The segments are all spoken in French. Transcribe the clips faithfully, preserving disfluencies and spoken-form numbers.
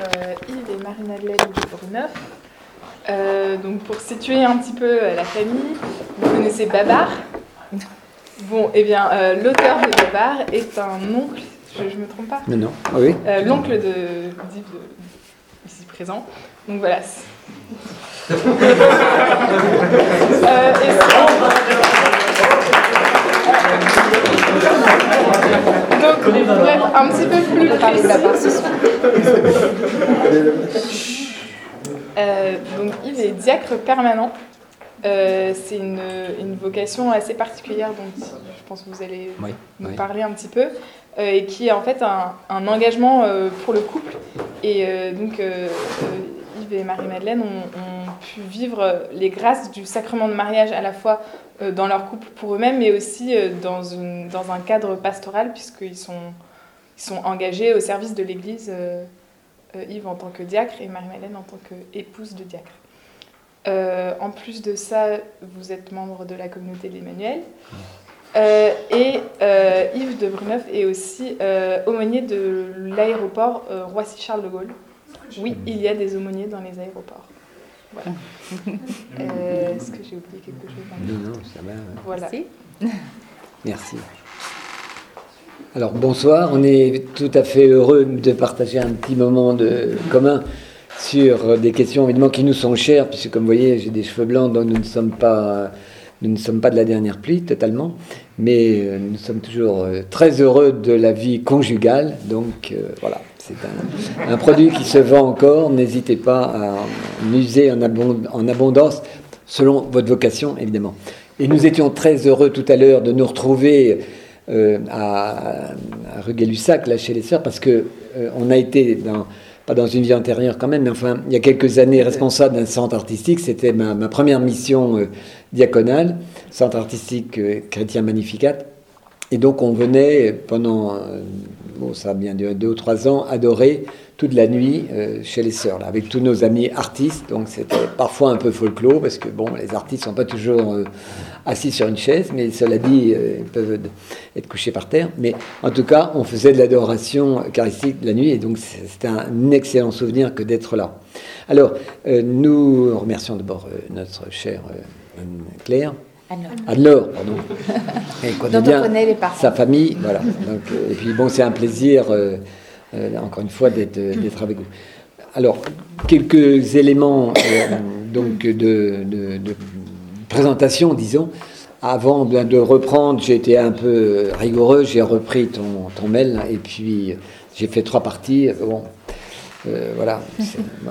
euh, Yves et Marie-Madeleine de Bruneuf. Euh, donc pour situer un petit peu euh, la famille, vous connaissez Babar. Bon, eh bien, euh, l'auteur de Babar est un oncle, je ne me trompe pas. Non, non, ah oui. Euh, l'oncle de d'Yves, de, ici présent. Donc voilà. euh, et donc, bref, un petit peu plus précis. Euh, donc Yves est diacre permanent. Euh, c'est une, une vocation assez particulière dont je pense que vous allez oui, nous oui. parler un petit peu, euh, et qui est en fait un, un engagement euh, pour le couple. Et euh, donc euh, euh, Yves et Marie-Madeleine ont, ont pu vivre les grâces du sacrement de mariage à la fois euh, dans leur couple pour eux-mêmes, mais aussi euh, dans, une, dans un cadre pastoral, puisqu'ils sont, ils sont engagés au service de l'Église, euh, euh, Yves en tant que diacre et Marie-Madeleine en tant qu'épouse de diacre. Euh, en plus de ça, vous êtes membre de la communauté de l'Emmanuel. Euh, et euh, Yves de Bruneuf est aussi euh, aumônier de l'aéroport euh, Roissy-Charles de Gaulle. Oui, il y a des aumôniers dans les aéroports. Voilà. Euh, est-ce que j'ai oublié quelque chose? Non, non, ça va. Voilà. Merci. Merci. Alors bonsoir, on est tout à fait heureux de partager un petit moment de commun sur des questions évidemment qui nous sont chères, puisque comme vous voyez j'ai des cheveux blancs, donc nous ne sommes pas, nous ne sommes pas de la dernière pluie totalement, mais nous sommes toujours très heureux de la vie conjugale, donc euh, voilà, c'est un, un produit qui se vend encore, n'hésitez pas à en user en, abond, en abondance selon votre vocation évidemment. Et nous étions très heureux tout à l'heure de nous retrouver euh, à, à rue Gay-Lussac, là chez les sœurs, parce que euh, on a été dans pas dans une vie antérieure quand même, mais enfin, il y a quelques années, responsable d'un centre artistique. C'était ma, ma première mission euh, diaconale, centre artistique euh, chrétien Magnificat. Et donc, on venait pendant, euh, bon, ça a bien duré deux ou trois ans, adorer toute la nuit euh, chez les sœurs, là, avec tous nos amis artistes. Donc, c'était parfois un peu folklore, parce que, bon, les artistes ne sont pas toujours euh, assis sur une chaise, mais cela dit, euh, ils peuvent être couchés par terre. Mais en tout cas, on faisait de l'adoration eucharistique la nuit, et donc c'était un excellent souvenir que d'être là. Alors, euh, nous remercions d'abord euh, notre chère euh, Anne-Claire. Anne-Laure, pardon. Et qu'on dont bien on connaît les parents. Sa famille, voilà. Donc, euh, et puis, bon, c'est un plaisir, euh, euh, encore une fois, d'être, d'être avec vous. Alors, quelques éléments euh, donc de, de, de présentation, disons. Avant de reprendre, j'ai été un peu rigoureux, j'ai repris ton, ton mail, et puis j'ai fait trois parties. Bon, euh, voilà. Bon,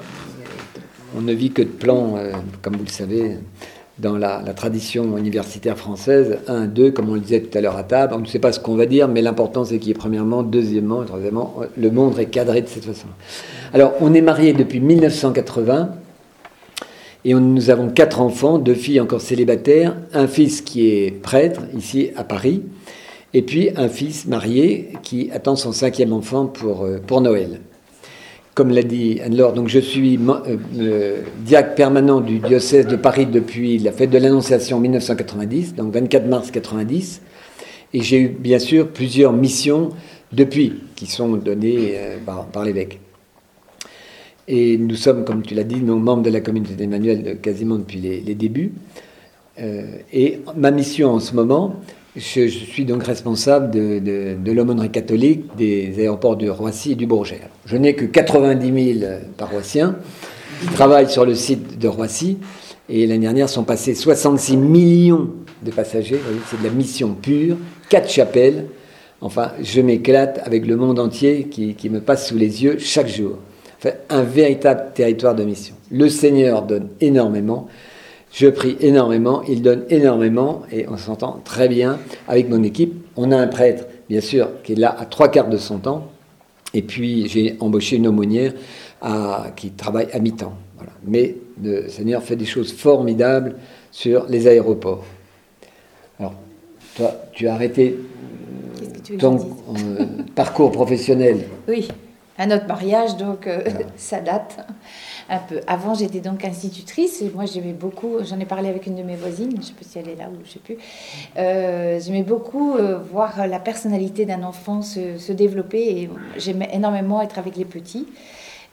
on ne vit que de plans, euh, comme vous le savez, dans la, la tradition universitaire française. Un, deux, comme on le disait tout à l'heure à table. On ne sait pas ce qu'on va dire, mais l'important, c'est qu'il y ait premièrement, deuxièmement, et troisièmement, le monde est cadré de cette façon. Alors, on est mariés depuis mille neuf cent quatre-vingts. Et on, nous avons quatre enfants, deux filles encore célibataires, un fils qui est prêtre, ici à Paris, et puis un fils marié qui attend son cinquième enfant pour, pour Noël. Comme l'a dit Anne-Laure, donc je suis euh, euh, diacre permanent du diocèse de Paris depuis la fête de l'Annonciation en mille neuf cent quatre-vingt-dix, donc vingt-quatre mars quatre-vingt-dix, et j'ai eu bien sûr plusieurs missions depuis, qui sont données euh, par, par l'évêque. Et nous sommes, comme tu l'as dit, nos membres de la communauté d'Emmanuel quasiment depuis les, les débuts. Euh, et ma mission en ce moment, je, je suis donc responsable de, de, de l'aumônerie catholique des aéroports de Roissy et du Bourget. Je n'ai que quatre-vingt-dix mille paroissiens qui travaillent sur le site de Roissy. Et l'année dernière sont passés soixante-six millions de passagers. Vous voyez, c'est de la mission pure. Quatre chapelles. Enfin, je m'éclate avec le monde entier qui, qui me passe sous les yeux chaque jour. Un véritable territoire de mission. Le Seigneur donne énormément, je prie énormément, il donne énormément, et on s'entend très bien avec mon équipe. On a un prêtre, bien sûr, qui est là à trois quarts de son temps, et puis j'ai embauché une aumônière à, qui travaille à mi-temps. Voilà. Mais le Seigneur fait des choses formidables sur les aéroports. Alors, toi, tu as arrêté ton euh, parcours professionnel. Oui. À notre mariage, donc euh, voilà. Ça date un peu. Avant, j'étais donc institutrice et moi j'aimais beaucoup, j'en ai parlé avec une de mes voisines, je ne sais pas si elle est là ou je ne sais plus, euh, j'aimais beaucoup euh, voir la personnalité d'un enfant se, se développer et j'aimais énormément être avec les petits.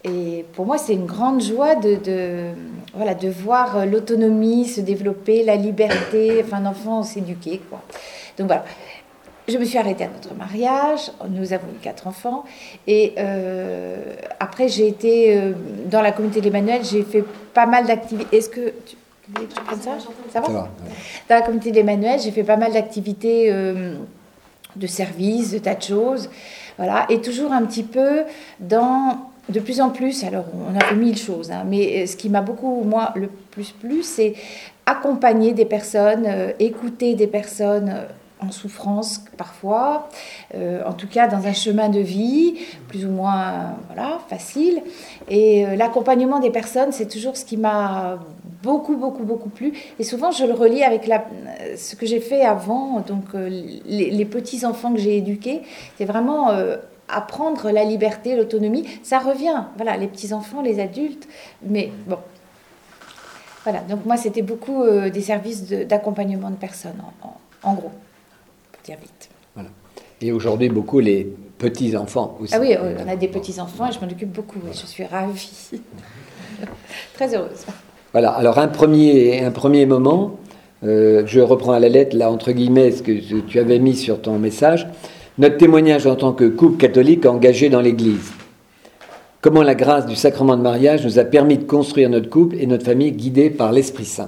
Et pour moi, c'est une grande joie de, de, voilà, de voir l'autonomie se développer, la liberté, enfin, un enfant s'éduquer, quoi. Donc voilà. Je me suis arrêtée à notre mariage, nous avons eu quatre enfants, et euh, après j'ai été euh, dans la communauté d'Emmanuel, j'ai fait pas mal d'activités. Est-ce que tu, tu voulais que je prenne ça ? Ça va ? Ça va, ouais. Dans la communauté d'Emmanuel, j'ai fait pas mal d'activités euh, de service, de tas de choses, voilà, et toujours un petit peu dans... De plus en plus, alors on a fait mille choses, hein, mais ce qui m'a beaucoup, moi, le plus plu, c'est accompagner des personnes, euh, écouter des personnes euh, en souffrance parfois, euh, en tout cas dans un chemin de vie plus ou moins euh, voilà, facile. Et euh, l'accompagnement des personnes, c'est toujours ce qui m'a beaucoup, beaucoup, beaucoup plu. Et souvent, je le relie avec la, ce que j'ai fait avant, donc euh, les, les petits-enfants que j'ai éduqués, c'est vraiment... Euh, apprendre la liberté, l'autonomie, ça revient, voilà, les petits-enfants, les adultes, mais bon, voilà, donc moi c'était beaucoup euh, des services de, d'accompagnement de personnes, en, en, en gros, pour dire vite. Voilà. Et aujourd'hui, beaucoup les petits-enfants aussi. Ah oui, oui, on a des petits-enfants et je m'en occupe beaucoup, et je suis ravie, très heureuse. Voilà, alors un premier, un premier moment, euh, je reprends à la lettre, là, entre guillemets, ce que tu avais mis sur ton message. Notre témoignage en tant que couple catholique engagé dans l'Église. Comment la grâce du sacrement de mariage nous a permis de construire notre couple et notre famille guidée par l'Esprit Saint.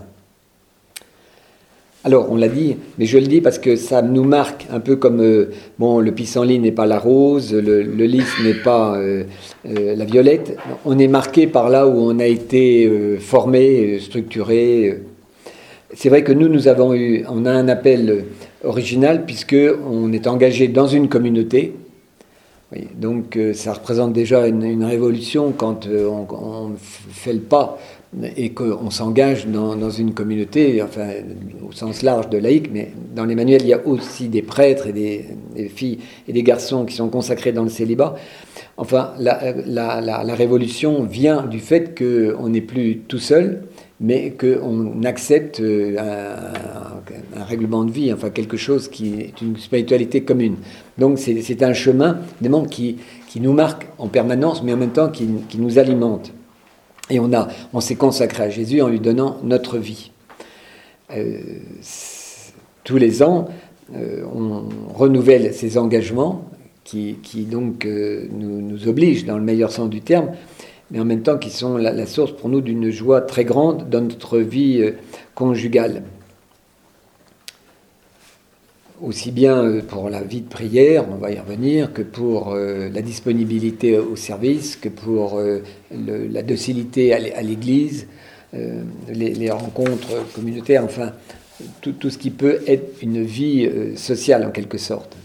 Alors, on l'a dit, mais je le dis parce que ça nous marque un peu comme, euh, bon, le pissenlit n'est pas la rose, le, le lys n'est pas euh, euh, la violette. On est marqué par là où on a été euh, formé, structuré. Euh. C'est vrai que nous, nous avons eu, on a un appel original puisque on est engagé dans une communauté. Oui, donc euh, ça représente déjà une, une révolution quand euh, on, on fait le pas et qu'on s'engage dans, dans une communauté, enfin au sens large de laïque, mais dans les manuels il y a aussi des prêtres et des, des filles et des garçons qui sont consacrés dans le célibat. Enfin, la, la, la, la révolution vient du fait qu'on n'est plus tout seul, mais qu'on accepte un, un règlement de vie, enfin quelque chose qui est une spiritualité commune. Donc c'est, c'est un chemin vraiment qui, qui nous marque en permanence, mais en même temps qui, qui nous alimente. Et on, a, on s'est consacré à Jésus en lui donnant notre vie. Euh, tous les ans, euh, on renouvelle ces engagements qui, qui donc euh, nous, nous obligent, dans le meilleur sens du terme, mais en même temps qui sont la, la source pour nous d'une joie très grande dans notre vie euh, conjugale. Aussi bien pour la vie de prière, on va y revenir, que pour euh, la disponibilité au service, que pour euh, le, la docilité à l'Église, euh, les, les rencontres communautaires, enfin, tout, tout ce qui peut être une vie euh, sociale en quelque sorte.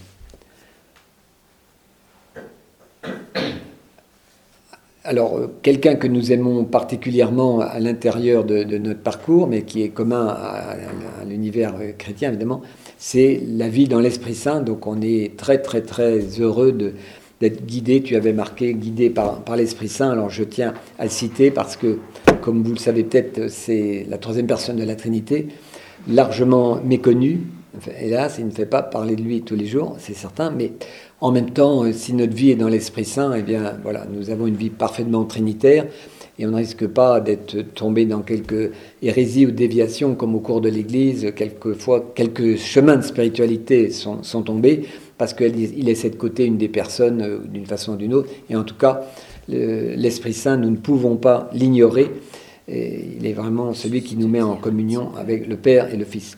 Alors, quelqu'un que nous aimons particulièrement à l'intérieur de, de notre parcours, mais qui est commun à, à, à l'univers chrétien, évidemment, c'est la vie dans l'Esprit Saint. Donc, on est très, très, très heureux de, d'être guidé. Tu avais marqué, guidé par, par l'Esprit Saint. Alors, je tiens à le citer parce que, comme vous le savez peut-être, c'est la troisième personne de la Trinité, largement méconnue. Enfin, hélas, il ne fait pas parler de lui tous les jours, c'est certain, mais en même temps, si notre vie est dans l'Esprit Saint, eh bien, voilà, nous avons une vie parfaitement trinitaire et on ne risque pas d'être tombé dans quelques hérésies ou déviations comme au cours de l'Église. Quelquefois, quelques chemins de spiritualité sont, sont tombés parce qu'il laissait de côté une des personnes d'une façon ou d'une autre. Et en tout cas, le, l'Esprit Saint, nous ne pouvons pas l'ignorer. Et il est vraiment celui qui nous met en communion avec le Père et le Fils.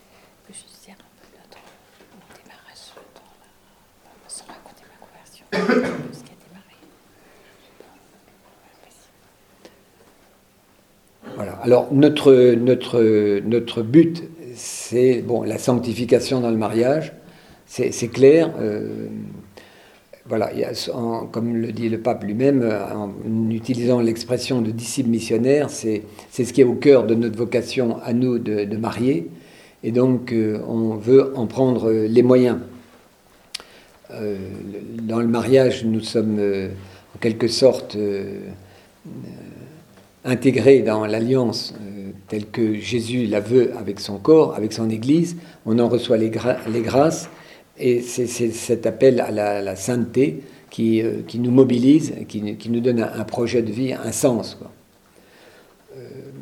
Voilà. Alors notre, notre, notre but, c'est bon, la sanctification dans le mariage, c'est, c'est clair. Euh, voilà, il y a, en, comme le dit le pape lui-même, en utilisant l'expression de disciple missionnaire, c'est, c'est ce qui est au cœur de notre vocation à nous de, de marier, et donc euh, on veut en prendre les moyens. Euh, dans le mariage, nous sommes euh, en quelque sorte euh, euh, intégrés dans l'alliance euh, telle que Jésus la veut avec son corps, avec son Église. On en reçoit les, gra- les grâces et c'est, c'est cet appel à la, la sainteté qui, euh, qui nous mobilise, qui, qui nous donne un, un projet de vie, un sens, quoi. Euh,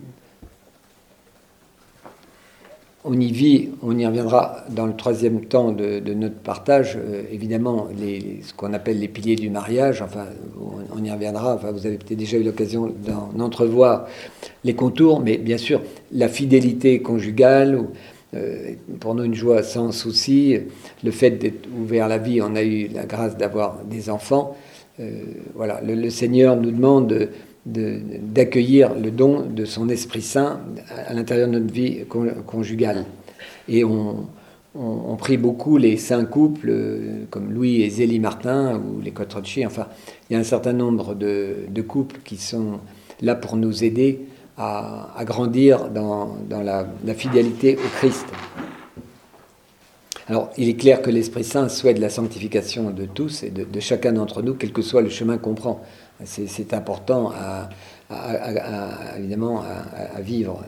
on y vit, on y reviendra dans le troisième temps de, de notre partage, euh, évidemment, les, ce qu'on appelle les piliers du mariage, enfin, on, on y reviendra, enfin, vous avez peut-être déjà eu l'occasion d'en entrevoir les contours, mais bien sûr, la fidélité conjugale, ou, euh, pour nous une joie sans souci, le fait d'être ouvert à la vie, on a eu la grâce d'avoir des enfants, euh, voilà, le, le Seigneur nous demande de, de, d'accueillir le don de son Esprit Saint à l'intérieur de notre vie conjugale. Et on, on, on prie beaucoup les saints couples, euh, comme Louis et Zélie Martin, ou les Cotrocci, enfin, il y a un certain nombre de, de couples qui sont là pour nous aider à, à grandir dans, dans la, la fidélité au Christ. Alors, il est clair que l'Esprit Saint souhaite la sanctification de tous et de, de chacun d'entre nous, quel que soit le chemin qu'on prend. C'est, c'est important, à, à, à, à, évidemment, à, à vivre.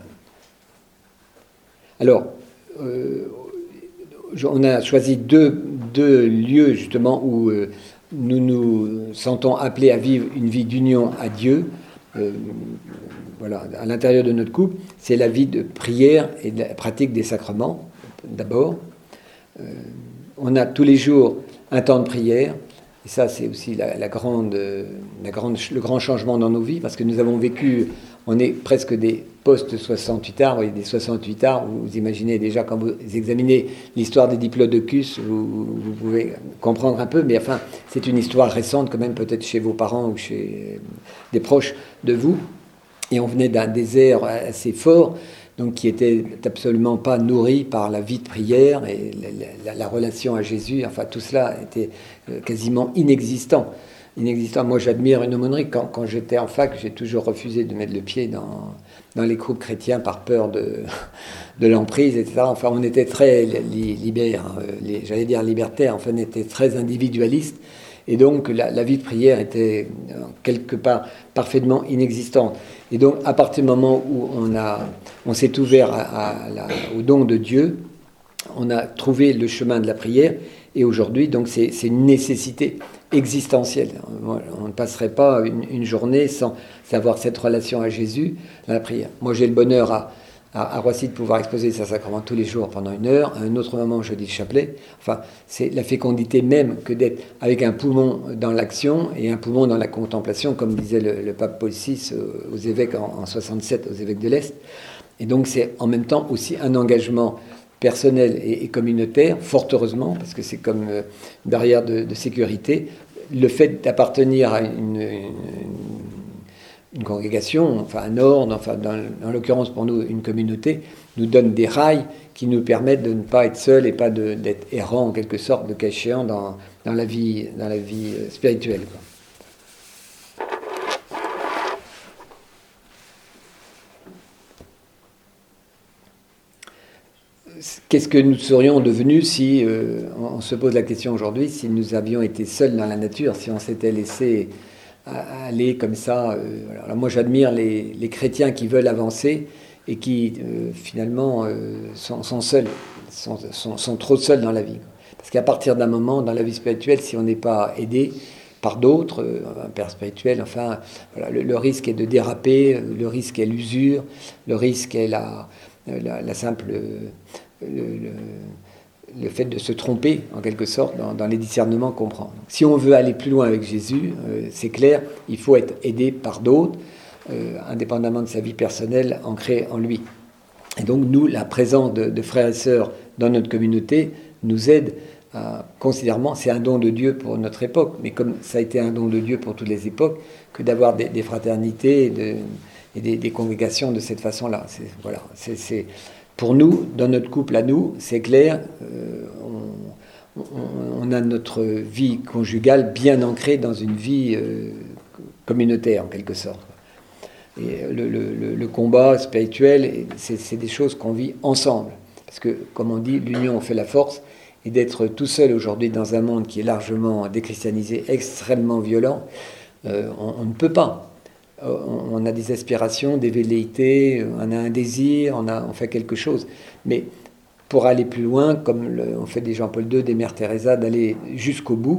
Alors, euh, on a choisi deux, deux lieux, justement, où euh, nous nous sentons appelés à vivre une vie d'union à Dieu. Euh, voilà, à l'intérieur de notre couple, c'est la vie de prière et de la pratique des sacrements, d'abord. Euh, on a tous les jours un temps de prière, et ça c'est aussi la, la grande, la grande, le grand changement dans nos vies, parce que nous avons vécu, on est presque des post-soixante-huit arts, vous voyez, des soixante-huit arts, vous, vous imaginez déjà quand vous examinez l'histoire des diplodocus, vous, vous pouvez comprendre un peu, mais enfin c'est une histoire récente quand même, peut-être chez vos parents ou chez des proches de vous, et on venait d'un désert assez fort, donc qui était absolument pas nourri par la vie de prière et la, la, la relation à Jésus. Enfin, tout cela était quasiment inexistant. Inexistant. Moi, j'admire une aumônerie. Quand, quand j'étais en fac, j'ai toujours refusé de mettre le pied dans, dans les groupes chrétiens par peur de, de l'emprise, et cetera. Enfin, on était très li, libères, les, j'allais dire libertaires. Enfin, on était très individualistes. Et donc, la, la vie de prière était quelque part parfaitement inexistante. Et donc, à partir du moment où on, a, on s'est ouvert à, à la, au don de Dieu, on a trouvé le chemin de la prière. Et aujourd'hui, donc, c'est, c'est une nécessité existentielle. On ne passerait pas une, une journée sans avoir cette relation à Jésus, à la prière. Moi, j'ai le bonheur à, à, à Roissy de pouvoir exposer sa sacrement tous les jours pendant une heure. À un autre moment, je dis le chapelet. Enfin, c'est la fécondité même que d'être avec un poumon dans l'action et un poumon dans la contemplation, comme disait le, le pape Paul six aux évêques en, en soixante-sept, aux évêques de l'Est. Et donc, c'est en même temps aussi un engagement personnel et, et communautaire, fort heureusement, parce que c'est comme une barrière de, de sécurité. Le fait d'appartenir à une, une, une congrégation, enfin un ordre, enfin dans, en l'occurrence pour nous une communauté, nous donne des rails qui nous permettent de ne pas être seuls et pas de, d'être errants en quelque sorte, de cas échéant dans, dans la vie, dans la vie spirituelle, quoi. Qu'est-ce que nous serions devenus si, euh, on se pose la question aujourd'hui, si nous avions été seuls dans la nature, si on s'était laissé aller comme ça. Euh, voilà. Alors moi j'admire les, les chrétiens qui veulent avancer et qui euh, finalement euh, sont, sont seuls, sont, sont, sont trop seuls dans la vie. Parce qu'à partir d'un moment, dans la vie spirituelle, si on n'est pas aidé par d'autres, euh, un père spirituel, enfin, voilà, le, le risque est de déraper, le risque est l'usure, le risque est la, la, la simple... Le, le, le fait de se tromper, en quelque sorte, dans, dans les discernements qu'on prend. Donc, si on veut aller plus loin avec Jésus, euh, c'est clair, il faut être aidé par d'autres, euh, indépendamment de sa vie personnelle ancrée en lui. Et donc, nous, la présence de, de frères et sœurs dans notre communauté nous aide à, considérablement, c'est un don de Dieu pour notre époque, mais comme ça a été un don de Dieu pour toutes les époques, que d'avoir des, des fraternités et, de, et des, des congrégations de cette façon-là. C'est, voilà, c'est... c'est Pour nous, dans notre couple à nous, c'est clair, euh, on, on, on a notre vie conjugale bien ancrée dans une vie euh, communautaire, en quelque sorte. Et le, le, le combat spirituel, c'est, c'est des choses qu'on vit ensemble. Parce que, comme on dit, l'union fait la force. Et d'être tout seul aujourd'hui dans un monde qui est largement déchristianisé, extrêmement violent, euh, on, on ne peut pas. On a des aspirations, des velléités, on a un désir, on, a, on fait quelque chose. Mais pour aller plus loin, comme le, on fait des Jean-Paul deux, des Mères Teresa, d'aller jusqu'au bout,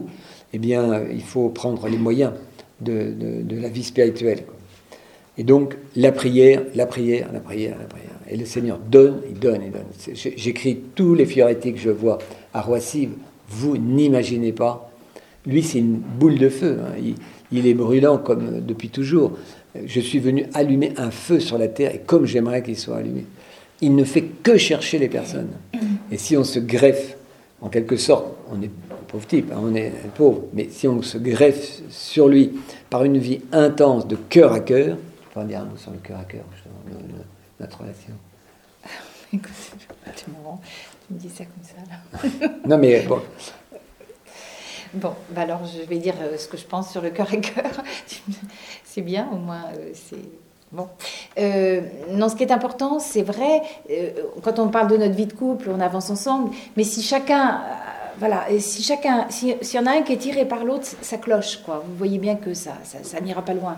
eh bien, il faut prendre les moyens de, de, de la vie spirituelle, quoi. Et donc, la prière, la prière, la prière, la prière. Et le Seigneur donne, il donne, il donne. J'écris tous les Fioretti que je vois à Roissy. Vous n'imaginez pas. Lui, c'est une boule de feu. Hein. Il, il est brûlant comme depuis toujours. Je suis venu allumer un feu sur la terre, et comme j'aimerais qu'il soit allumé. Il ne fait que chercher les personnes. Et si on se greffe, en quelque sorte, on est pauvre type, hein, on est pauvre, mais si on se greffe sur lui par une vie intense de cœur à cœur, on va dire un mot sur le cœur à cœur, justement, le, le, notre relation. Écoute, c'est marrant, tu me dis ça comme ça, là. Non, mais bon. Bon, bah alors je vais dire euh, ce que je pense sur le cœur à cœur. C'est bien, au moins, euh, c'est... Bon. Euh, non, ce qui est important, c'est vrai, euh, quand on parle de notre vie de couple, on avance ensemble, mais si chacun... Euh, voilà, et si chacun... S'il si y en a un qui est tiré par l'autre, ça cloche, quoi. Vous voyez bien que ça, ça, ça n'ira pas loin.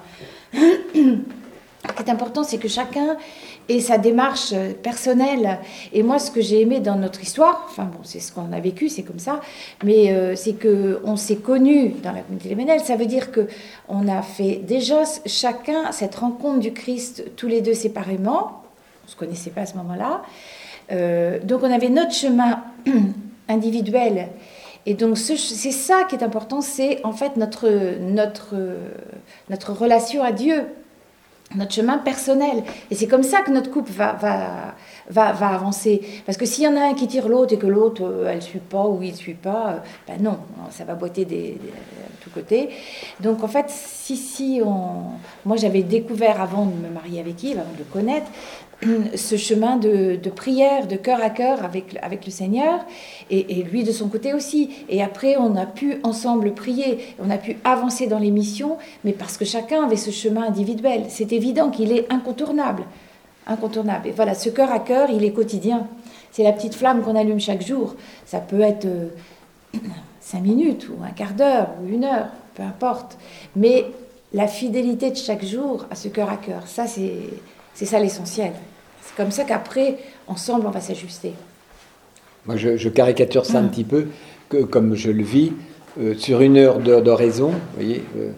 Ce qui est important, c'est que chacun ait sa démarche personnelle. Et moi, ce que j'ai aimé dans notre histoire, enfin bon, c'est ce qu'on a vécu, c'est comme ça, mais euh, c'est qu'on s'est connus dans la communauté léménelle. Ça veut dire qu'on a fait déjà chacun cette rencontre du Christ, tous les deux séparément. On ne se connaissait pas à ce moment-là. Euh, donc on avait notre chemin individuel. Et donc c'est ça qui est important, c'est en fait notre, notre, notre relation à Dieu. Notre chemin personnel. Et c'est comme ça que notre couple va, va, va, va avancer. Parce que s'il y en a un qui tire l'autre et que l'autre, euh, elle ne suit pas ou il ne suit pas, euh, ben non, ça va boiter des, des, de tous côtés. Donc en fait, si, si on... Moi, j'avais découvert, avant de me marier avec Yves, avant de le connaître, ce chemin de, de prière, de cœur à cœur avec, avec le Seigneur, et, et lui de son côté aussi. Et après, on a pu ensemble prier, on a pu avancer dans les missions, mais parce que chacun avait ce chemin individuel. C'est évident qu'il est incontournable. Incontournable. Et voilà, ce cœur à cœur, il est quotidien. C'est la petite flamme qu'on allume chaque jour. Ça peut être euh, cinq minutes, ou un quart d'heure, ou une heure, peu importe. Mais la fidélité de chaque jour à ce cœur à cœur, ça, c'est... C'est ça l'essentiel. C'est comme ça qu'après, ensemble, on va s'ajuster. Moi, je, je caricature ça mmh. un petit peu, que, comme je le vis, euh, sur une heure d'oraison, vous voyez, euh,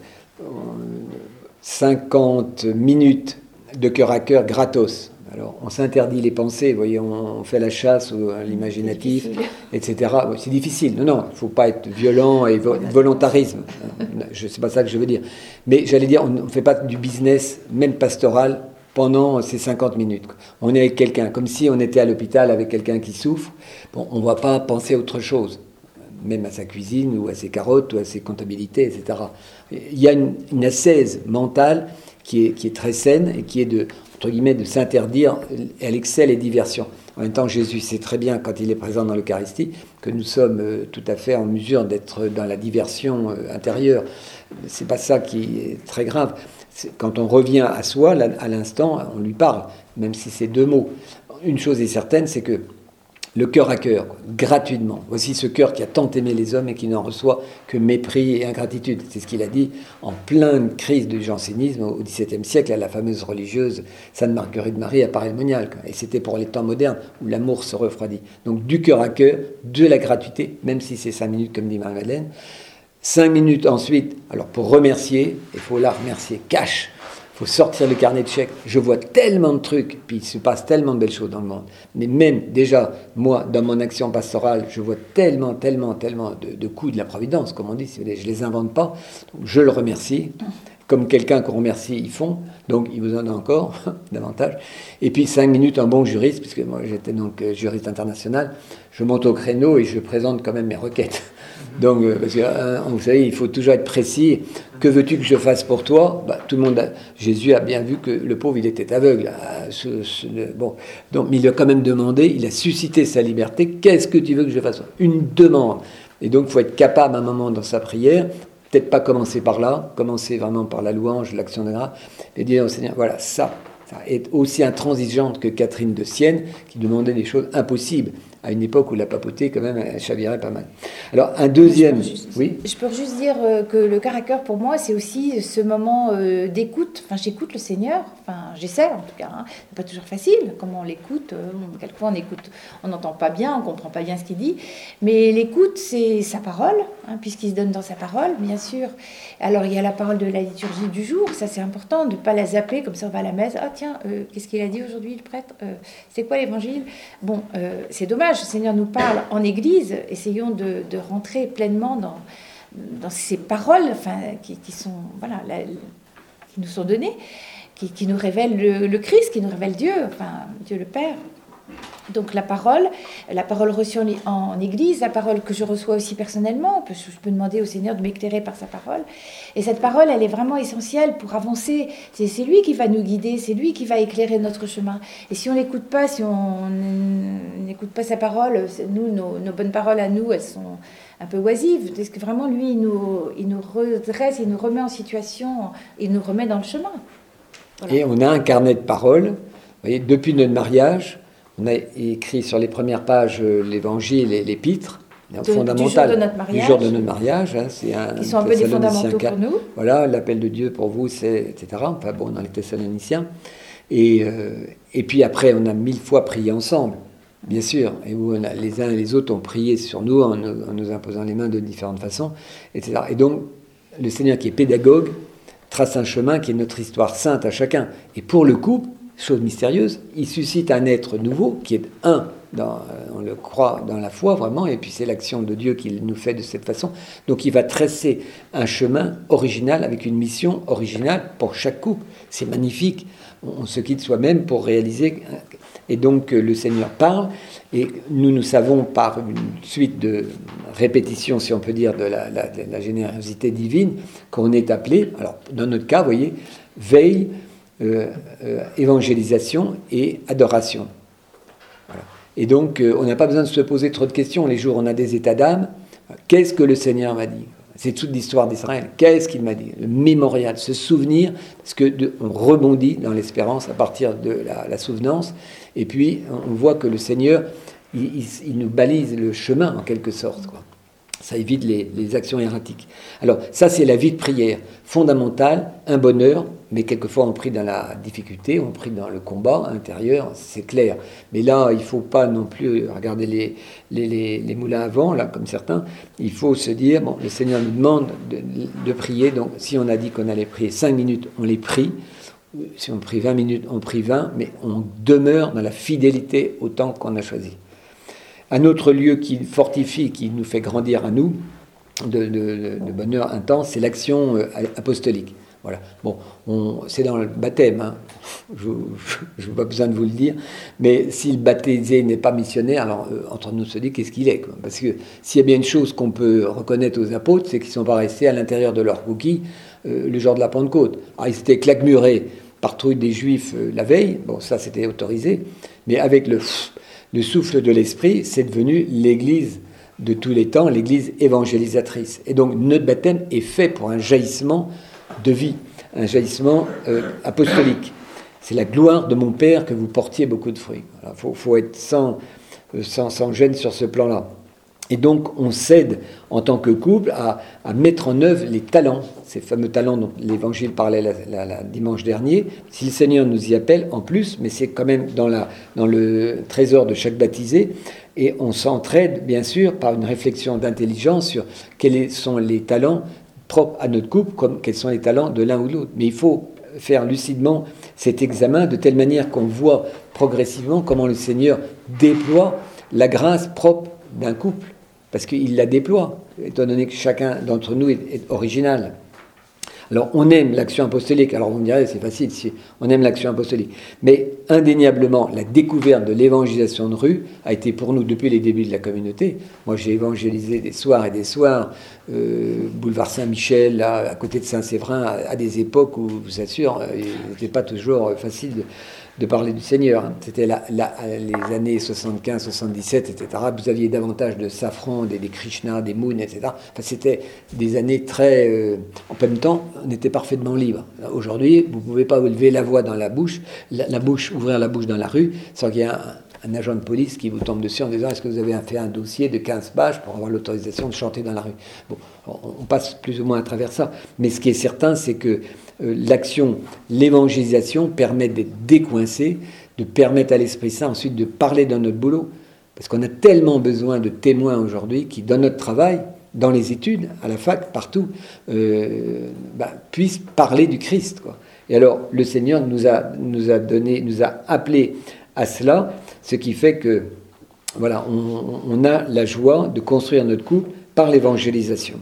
cinquante minutes de cœur à cœur gratos. Alors, on s'interdit les pensées, vous voyez, on, on fait la chasse à l'imaginatif, et cetera. C'est difficile. Non, non, il ne faut pas être violent et vo volontarisme. C'est pas ça que je veux dire. Mais j'allais dire, on ne fait pas du business, même pastoral, pendant ces cinquante minutes. On est avec quelqu'un, comme si on était à l'hôpital avec quelqu'un qui souffre. Bon, on ne va pas penser à autre chose, même à sa cuisine, ou à ses carottes, ou à ses comptabilités, et cetera. Il y a une, une ascèse mentale qui est, qui est très saine, et qui est de, entre guillemets, de s'interdire à l'excès les diversions. En même temps, Jésus sait très bien, quand il est présent dans l'Eucharistie, que nous sommes euh, tout à fait en mesure d'être dans la diversion euh, intérieure. C'est pas ça qui est très grave. Quand on revient à soi, là, à l'instant, on lui parle, même si c'est deux mots. Une chose est certaine, c'est que le cœur à cœur, quoi, gratuitement. Voici ce cœur qui a tant aimé les hommes et qui n'en reçoit que mépris et ingratitude. C'est ce qu'il a dit en pleine crise du jansénisme au dix-septième siècle à la fameuse religieuse Sainte Marguerite Marie à Paray-le-Monial. Et c'était pour les temps modernes où l'amour se refroidit. Donc du cœur à cœur, de la gratuité, même si c'est cinq minutes comme dit Marie-Madeleine. Cinq minutes ensuite, alors pour remercier, il faut la remercier cash. Il faut sortir le carnet de chèques. Je vois tellement de trucs, puis il se passe tellement de belles choses dans le monde. Mais même, déjà, moi, dans mon action pastorale, je vois tellement, tellement, tellement de, de coups de la providence, comme on dit. Je ne les invente pas. Donc, je le remercie. Comme quelqu'un qu'on remercie, ils font. Donc, il vous en a encore davantage. Et puis, cinq minutes, un bon juriste, puisque moi, j'étais donc juriste international. Je monte au créneau et je présente quand même mes requêtes. Donc, parce que, hein, vous savez, il faut toujours être précis. Que veux-tu que je fasse pour toi? Bah, tout le monde a, Jésus a bien vu que le pauvre, il était aveugle. Ce, ce, bon, donc, mais il a quand même demandé, il a suscité sa liberté. Qu'est-ce que tu veux que je fasse? Une demande. Et donc, il faut être capable, à un moment dans sa prière, peut-être pas commencer par là, commencer vraiment par la louange, l'action de grâce, et dire au Seigneur, voilà, ça, ça est aussi intransigeante que Catherine de Sienne, qui demandait des choses impossibles. à une époque où la papauté, quand même, elle chavirait pas mal. Alors, un deuxième... Je peux juste, oui je peux juste dire que le cœur à cœur, pour moi, c'est aussi ce moment euh, d'écoute. Enfin, j'écoute le Seigneur. Enfin, j'essaie, en tout cas. Hein. C'est pas toujours facile, comment on l'écoute. Euh, quelquefois, on écoute, on n'entend pas bien, on comprend pas bien ce qu'il dit. Mais l'écoute, c'est sa parole, hein, puisqu'il se donne dans sa parole, bien sûr. Alors, il y a la parole de la liturgie du jour. Ça, c'est important, de ne pas la zapper, comme ça, on va à la messe. Ah, tiens, euh, qu'est-ce qu'il a dit aujourd'hui, le prêtre euh, C'est quoi l'évangile? Bon, euh, c'est dommage, le Seigneur nous parle en Église. Essayons de, de rentrer pleinement dans, dans ces paroles, enfin, qui, qui sont, voilà, la, qui nous sont données, qui, qui nous révèlent le, le Christ, qui nous révèlent Dieu, enfin, Dieu le Père. Donc la parole, la parole reçue en, en Église, la parole que je reçois aussi personnellement, je peux demander au Seigneur de m'éclairer par sa parole. Et cette parole, elle est vraiment essentielle pour avancer. C'est, c'est lui qui va nous guider, c'est lui qui va éclairer notre chemin. Et si on l'écoute pas, si on n'écoute pas sa parole, nous, nos, nos bonnes paroles à nous, elles sont un peu oisives. Parce que vraiment, lui, il nous, il nous redresse, il nous remet en situation, il nous remet dans le chemin. Voilà. Et on a un carnet de paroles. Vous voyez, depuis notre mariage, on a écrit sur les premières pages l'évangile et l'épître, fondamental du jour de notre mariage. Du jour de notre mariage hein, c'est un, Ils sont un peu des fondamentaux pour nous. Voilà, l'appel de Dieu pour vous, c'est et cetera. Enfin bon, dans les Thessaloniciens. Et, euh, et puis après, on a mille fois prié ensemble, bien sûr, et où on a, les uns et les autres ont prié sur nous en, en nous imposant les mains de différentes façons, et cetera. Et donc, le Seigneur qui est pédagogue trace un chemin qui est notre histoire sainte à chacun. Et pour le couple, chose mystérieuse, il suscite un être nouveau qui est un, dans, on le croit dans la foi vraiment, et puis c'est l'action de Dieu qui nous fait de cette façon. Donc il va tracer un chemin original avec une mission originale pour chaque couple. C'est magnifique. On se quitte soi-même pour réaliser. Et donc le Seigneur parle, et nous nous savons par une suite de répétitions, si on peut dire, de la, la, de la générosité divine, qu'on est appelé, alors dans notre cas, vous voyez, veille, Euh, euh, évangélisation et adoration. Voilà. Et donc, euh, on n'a pas besoin de se poser trop de questions. Les jours où on a des états d'âme, qu'est-ce que le Seigneur m'a dit? C'est toute l'histoire d'Israël. Qu'est-ce qu'il m'a dit? Le mémorial, se souvenir, parce que de, on rebondit dans l'espérance à partir de la, la souvenance. Et puis, on voit que le Seigneur, il, il, il nous balise le chemin, en quelque sorte, quoi. Ça évite les, les actions erratiques. Alors, ça, c'est la vie de prière fondamentale, un bonheur, mais quelquefois on prie dans la difficulté, on prie dans le combat intérieur, c'est clair. Mais là, il ne faut pas non plus regarder les, les, les, les moulins à vent, là, comme certains. Il faut se dire, bon, le Seigneur nous demande de, de prier, donc si on a dit qu'on allait prier cinq minutes, on les prie. Si on prie vingt minutes, on prie vingt, mais on demeure dans la fidélité au temps qu'on a choisi. Un autre lieu qui fortifie, qui nous fait grandir à nous, de, de, de bonheur intense, c'est l'action apostolique. Voilà. Bon, on, c'est dans le baptême, hein. Je n'ai pas besoin de vous le dire, mais si le baptisé n'est pas missionnaire, alors euh, entre nous se dit qu'est-ce qu'il est, quoi. Parce que s'il y a bien une chose qu'on peut reconnaître aux apôtres, c'est qu'ils ne sont pas restés à l'intérieur de leur coquille euh, le jour de la Pentecôte. Alors ils étaient claquemurés par trouille des Juifs euh, la veille, bon ça c'était autorisé, mais avec le, le souffle de l'Esprit, c'est devenu l'Église de tous les temps, l'Église évangélisatrice. Et donc notre baptême est fait pour un jaillissement de vie, un jaillissement euh, apostolique. C'est la gloire de mon Père que vous portiez beaucoup de fruits. Il faut, faut être sans, euh, sans, sans gêne sur ce plan-là. Et donc, on s'aide en tant que couple à, à mettre en œuvre les talents, ces fameux talents dont l'Évangile parlait la, la, la dimanche dernier. Si le Seigneur nous y appelle, en plus, mais c'est quand même dans, la, dans le trésor de chaque baptisé, et on s'entraide, bien sûr, par une réflexion d'intelligence sur quels sont les talents propres à notre couple, comme quels sont les talents de l'un ou de l'autre. Mais il faut faire lucidement cet examen de telle manière qu'on voit progressivement comment le Seigneur déploie la grâce propre d'un couple, parce qu'il la déploie, étant donné que chacun d'entre nous est, est original. Alors, on aime l'action apostolique. Alors, on me dirait, c'est facile, si on aime l'action apostolique. Mais, indéniablement, la découverte de l'évangélisation de rue a été pour nous, depuis les débuts de la communauté. Moi, j'ai évangélisé des soirs et des soirs, euh, boulevard Saint-Michel, là, à côté de Saint-Séverin, à, à des époques où, je vous assure, il n'était pas toujours facile de, de parler du Seigneur. C'était la, la, les années soixante-quinze soixante-dix-sept, et cetera. Vous aviez davantage de Safran, des, des Krishna, des Moon, et cetera. Enfin, c'était des années très... Euh, en même temps, on était parfaitement libre. Aujourd'hui, vous ne pouvez pas lever la voix dans la bouche, la, la bouche, ouvrir la bouche dans la rue, sans qu'il y ait un, un agent de police qui vous tombe dessus en disant « Est-ce que vous avez fait un dossier de quinze pages pour avoir l'autorisation de chanter dans la rue ?» Bon, on passe plus ou moins à travers ça. Mais ce qui est certain, c'est que euh, l'action, l'évangélisation permet d'être décoincé, de permettre à l'Esprit Saint ensuite de parler dans notre boulot. Parce qu'on a tellement besoin de témoins aujourd'hui qui, dans notre travail, dans les études, à la fac, partout, euh, bah, puissent parler du Christ, quoi. Et alors, le Seigneur nous a, nous a donné, nous a appelés à cela, ce qui fait que, voilà, on, on a la joie de construire notre couple par l'évangélisation.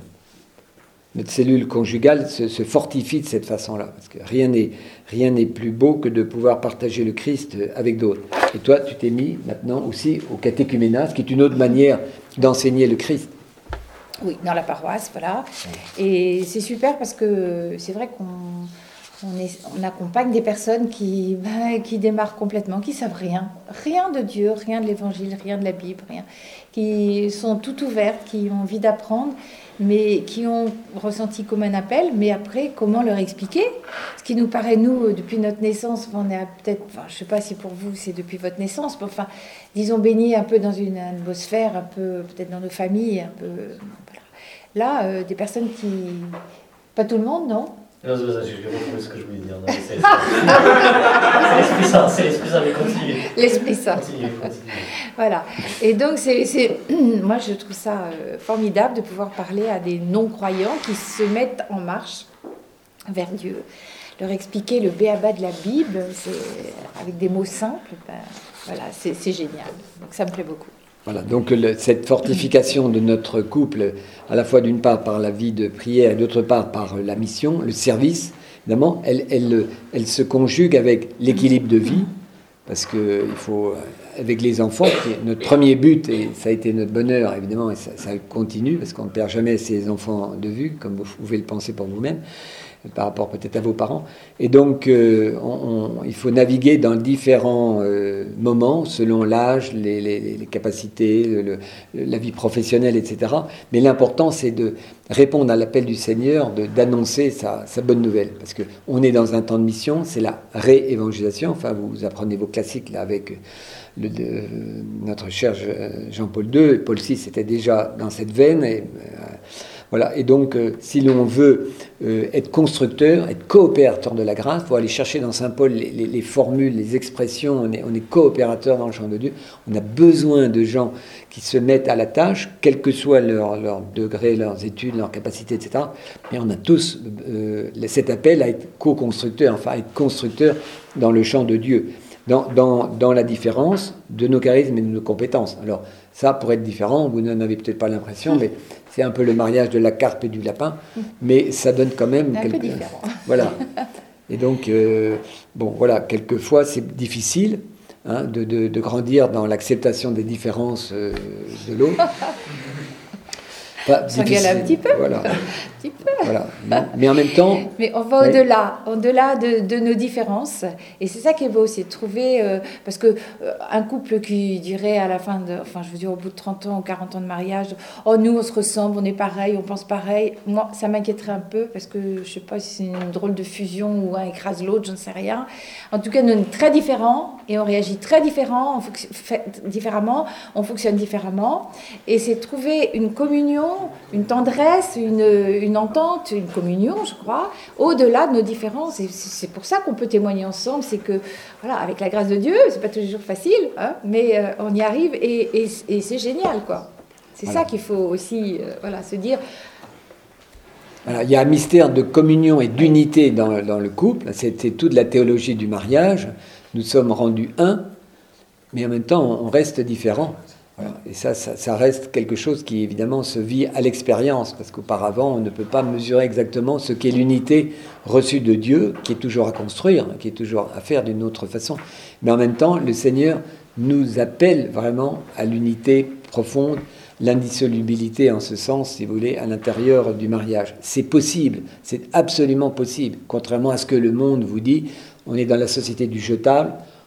Notre cellule conjugale se, se fortifie de cette façon-là, parce que rien n'est, rien n'est plus beau que de pouvoir partager le Christ avec d'autres. Et toi, tu t'es mis maintenant aussi au catéchuménat, ce qui est une autre manière d'enseigner le Christ. Oui, dans la paroisse, voilà. Et c'est super parce que c'est vrai qu'on on est, on accompagne des personnes qui, ben, qui démarrent complètement, qui savent rien, rien de Dieu, rien de l'Évangile, rien de la Bible, rien, qui sont toutes ouvertes, qui ont envie d'apprendre, mais qui ont ressenti comme un appel, mais après, comment leur expliquer ? Ce qui nous paraît, nous, depuis notre naissance, on est peut-être, enfin, je ne sais pas si pour vous c'est depuis votre naissance, mais enfin, disons, baigné un peu dans une atmosphère, un peu, peut-être dans nos familles, un peu, voilà. Là, euh, des personnes qui... Pas tout le monde, non ? Non, c'est pas ça, je vais retrouver ce que je voulais dire. Non, mais c'est, c'est l'Esprit Saint, c'est l'Esprit Saint, mais continue. L'Esprit Saint. Continue, continue. Voilà. Et donc, c'est, c'est, moi, je trouve ça euh, formidable de pouvoir parler à des non-croyants qui se mettent en marche vers Dieu. Leur expliquer le béaba de la Bible, c'est, avec des mots simples, ben, voilà, c'est, c'est génial. Donc, ça me plaît beaucoup. Voilà, donc le, cette fortification de notre couple, à la fois d'une part par la vie de prière et d'autre part par la mission, le service, évidemment, elle, elle, elle se conjugue avec l'équilibre de vie, parce qu'il faut, avec les enfants, qui est notre premier but, et ça a été notre bonheur, évidemment, et ça, ça continue, parce qu'on ne perd jamais ses enfants de vue, comme vous pouvez le penser pour vous-même, par rapport peut-être à vos parents. Et donc, euh, on, on, il faut naviguer dans différents euh, moments, selon l'âge, les, les, les capacités, le, le, la vie professionnelle, et cetera. Mais l'important, c'est de répondre à l'appel du Seigneur, de, d'annoncer sa, sa bonne nouvelle. Parce qu'on est dans un temps de mission, c'est la réévangélisation. Enfin, vous apprenez vos classiques là avec le, de, notre cher Jean-Paul deux. Paul six était déjà dans cette veine. Et, euh, Voilà. Et donc, euh, si l'on veut euh, être constructeur, être coopérateur de la grâce, il faut aller chercher dans Saint Paul les, les, les formules, les expressions. On est, on est coopérateur dans le champ de Dieu. On a besoin de gens qui se mettent à la tâche, quel que soit leur, leur degré, leurs études, leurs capacités, et cetera. Mais on a tous euh, cet appel à être co-constructeur, enfin à être constructeur dans le champ de Dieu, dans, dans, dans la différence de nos charismes et de nos compétences. Alors, ça, pour être différent, vous n'en avez peut-être pas l'impression, mais c'est un peu le mariage de la carpe et du lapin, mais ça donne quand même... Un quelque... peu différent. Voilà. Et donc, euh, bon, voilà, quelquefois, c'est difficile hein, de, de, de grandir dans l'acceptation des différences euh, de l'autre. Pas s'engueule un petit peu. Voilà. Un petit peu. Voilà. Mais, mais en même temps... Mais on va ouais. au-delà, au-delà de, de nos différences. Et c'est ça qui est beau, c'est de trouver... Euh, parce que euh, un couple qui dirait à la fin de... Enfin, je veux dire, au bout de trente ans ou quarante ans de mariage, « Oh, nous, on se ressemble, on est pareil, on pense pareil. » Moi, ça m'inquiéterait un peu parce que je ne sais pas si c'est une drôle de fusion ou un écrase l'autre, je ne sais rien. En tout cas, nous, on est très différents et on réagit très différent, on fonc- fait différemment, on fonctionne différemment. Et c'est trouver une communion, une tendresse, une, une entente, une communion, je crois, au-delà de nos différences. Et c'est pour ça qu'on peut témoigner ensemble, c'est que, voilà, avec la grâce de Dieu, c'est pas toujours facile, hein, mais euh, on y arrive et, et, et c'est génial, quoi. C'est voilà. Ça qu'il faut aussi, euh, voilà, se dire. Voilà, il y a un mystère de communion et d'unité dans, dans le couple. C'est, c'est toute la théologie du mariage. Nous sommes rendus un, mais en même temps, on reste différents. Voilà. Et ça, ça, ça reste quelque chose qui, évidemment, se vit à l'expérience, parce qu'auparavant, on ne peut pas mesurer exactement ce qu'est l'unité reçue de Dieu, qui est toujours à construire, qui est toujours à faire d'une autre façon. Mais en même temps, le Seigneur nous appelle vraiment à l'unité profonde, l'indissolubilité en ce sens, si vous voulez, à l'intérieur du mariage. C'est possible, c'est absolument possible. Contrairement à ce que le monde vous dit, on est dans la société du jetable,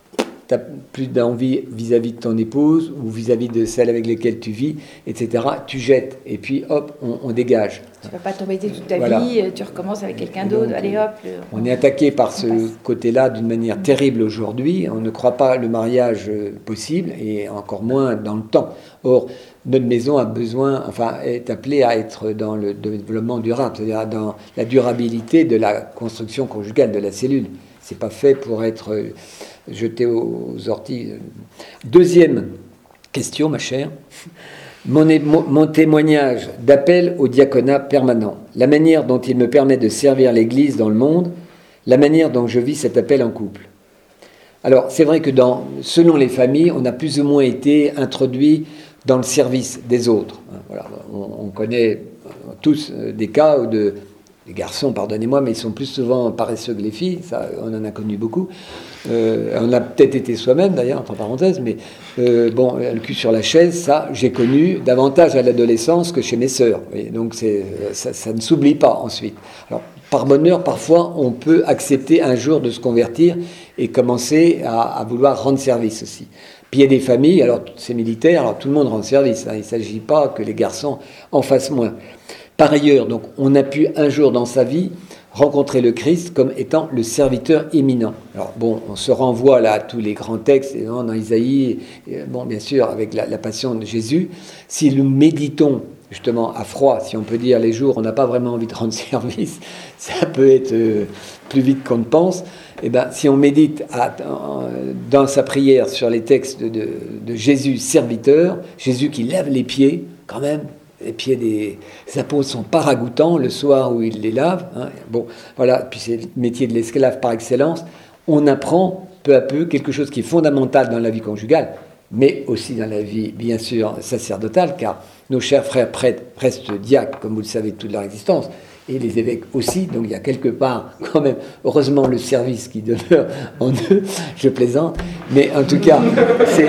tu n'as plus d'envie vis-à-vis de ton épouse ou vis-à-vis de celle avec laquelle tu vis, et cetera. Tu jettes et puis hop, on, on dégage. Tu ne vas pas t'embêter toute ta voilà. vie, tu recommences avec quelqu'un d'autre, allez hop. Le, on, on est attaqué par ce passe. côté-là d'une manière terrible aujourd'hui. On ne croit pas le mariage possible et encore moins dans le temps. Or, notre maison a besoin, enfin, est appelée à être dans le développement durable, c'est-à-dire dans la durabilité de la construction conjugale de la cellule. C'est pas fait pour être jeté aux orties. Deuxième question, ma chère. Mon, mon témoignage d'appel au diaconat permanent, la manière dont il me permet de servir l'Église dans le monde, la manière dont je vis cet appel en couple. Alors, c'est vrai que dans, selon les familles, on a plus ou moins été introduit dans le service des autres. Voilà, on, on connaît tous des cas où de, les garçons, pardonnez-moi, mais ils sont plus souvent paresseux que les filles, ça, on en a connu beaucoup. Euh, on a peut-être été soi-même, d'ailleurs, entre parenthèses, mais euh, bon, le cul sur la chaise, ça, j'ai connu davantage à l'adolescence que chez mes sœurs. Et donc, c'est, ça, ça ne s'oublie pas ensuite. Alors, par bonheur, parfois, on peut accepter un jour de se convertir et commencer à, à vouloir rendre service aussi. Puis il y a des familles, alors c'est militaire, alors tout le monde rend service, hein, il ne s'agit pas que les garçons en fassent moins. Par ailleurs, donc, on a pu un jour dans sa vie rencontrer le Christ comme étant le serviteur éminent. Alors bon, on se renvoie là à tous les grands textes, dans Isaïe, et, bon, bien sûr, avec la, la passion de Jésus. Si nous méditons justement à froid, si on peut dire les jours, on n'a pas vraiment envie de rendre service, ça peut être euh, plus vite qu'on ne pense. Eh ben, si on médite à, dans sa prière sur les textes de, de Jésus serviteur, Jésus qui lave les pieds, quand même, les pieds des apôtres sont pas ragoûtants le soir où il les lave. Hein. Bon, voilà, puis c'est le métier de l'esclave par excellence. On apprend peu à peu quelque chose qui est fondamental dans la vie conjugale, mais aussi dans la vie, bien sûr, sacerdotale, car nos chers frères prêtres restent diacres, comme vous le savez, toute leur existence. Et les évêques aussi, donc il y a quelque part quand même, heureusement, le service qui demeure en eux, je plaisante, mais en tout cas, c'est...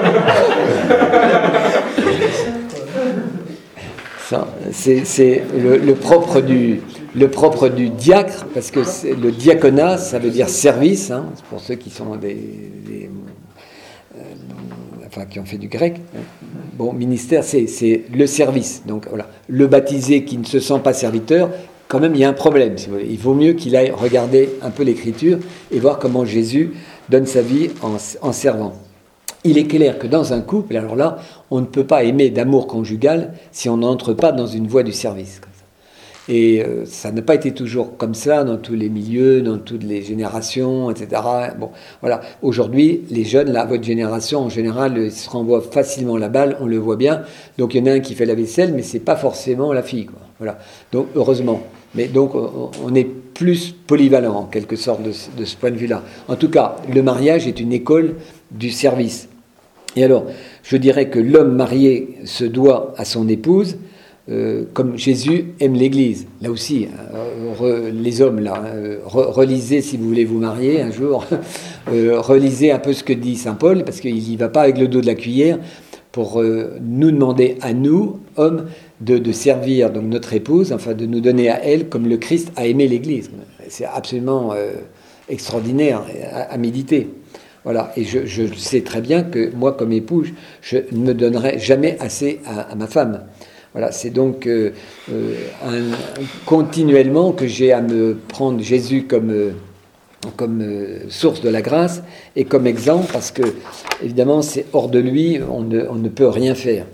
Ça, c'est, c'est le, le, propre du, le propre du diacre, parce que c'est, le diaconat, ça veut dire service, hein, pour ceux qui sont des... des euh, enfin, qui ont fait du grec. Bon, ministère, c'est, c'est le service. Donc voilà, le baptisé qui ne se sent pas serviteur, quand même, il y a un problème. Si vous voulez. Il vaut mieux qu'il aille regarder un peu l'Écriture et voir comment Jésus donne sa vie en, en servant. Il est clair que dans un couple, alors là, on ne peut pas aimer d'amour conjugal si on n'entre pas dans une voie du service. Comme ça. Et euh, ça n'a pas été toujours comme ça dans tous les milieux, dans toutes les générations, et cetera. Bon, voilà. Aujourd'hui, les jeunes, là, votre génération, en général, ils se renvoient facilement la balle, on le voit bien. Donc il y en a un qui fait la vaisselle, mais c'est pas forcément la fille, quoi. Voilà. Donc heureusement. Mais donc on est plus polyvalent en quelque sorte de, de ce point de vue-là. En tout cas, le mariage est une école du service. Et alors, je dirais que l'homme marié se doit à son épouse, euh, comme Jésus aime l'Église. Là aussi, euh, re, les hommes, là, euh, re, relisez si vous voulez vous marier un jour, euh, relisez un peu ce que dit saint Paul, parce qu'il n'y va pas avec le dos de la cuillère, pour euh, nous demander à nous, hommes, de, de servir donc notre épouse, enfin de nous donner à elle comme le Christ a aimé l'Église. C'est absolument euh, extraordinaire à, à méditer. Voilà. Et je, je sais très bien que moi, comme époux, je ne me donnerai jamais assez à, à ma femme. Voilà. C'est donc euh, euh, un, continuellement que j'ai à me prendre Jésus comme... Euh, comme euh, source de la grâce et comme exemple, parce que évidemment c'est hors de lui, on ne, on ne peut rien faire.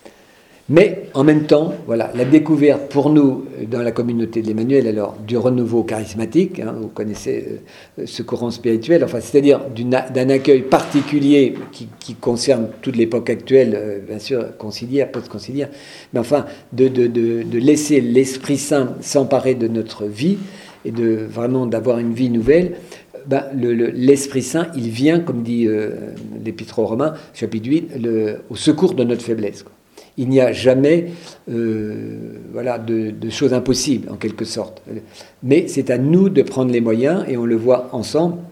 Mais en même temps, voilà, la découverte pour nous dans la communauté de l'Emmanuel, alors du renouveau charismatique, hein, vous connaissez euh, ce courant spirituel, enfin c'est-à-dire d'une, d'un accueil particulier qui, qui concerne toute l'époque actuelle, euh, bien sûr conciliaire, post-conciliaire, mais enfin de, de, de, de laisser l'Esprit Saint s'emparer de notre vie et de vraiment d'avoir une vie nouvelle, ben, le, le, l'Esprit Saint, il vient, comme dit euh, l'Épître aux Romains, chapitre huit, le, au secours de notre faiblesse, quoi. Il n'y a jamais euh, voilà, de, de choses impossibles, en quelque sorte. Mais c'est à nous de prendre les moyens, et on le voit ensemble,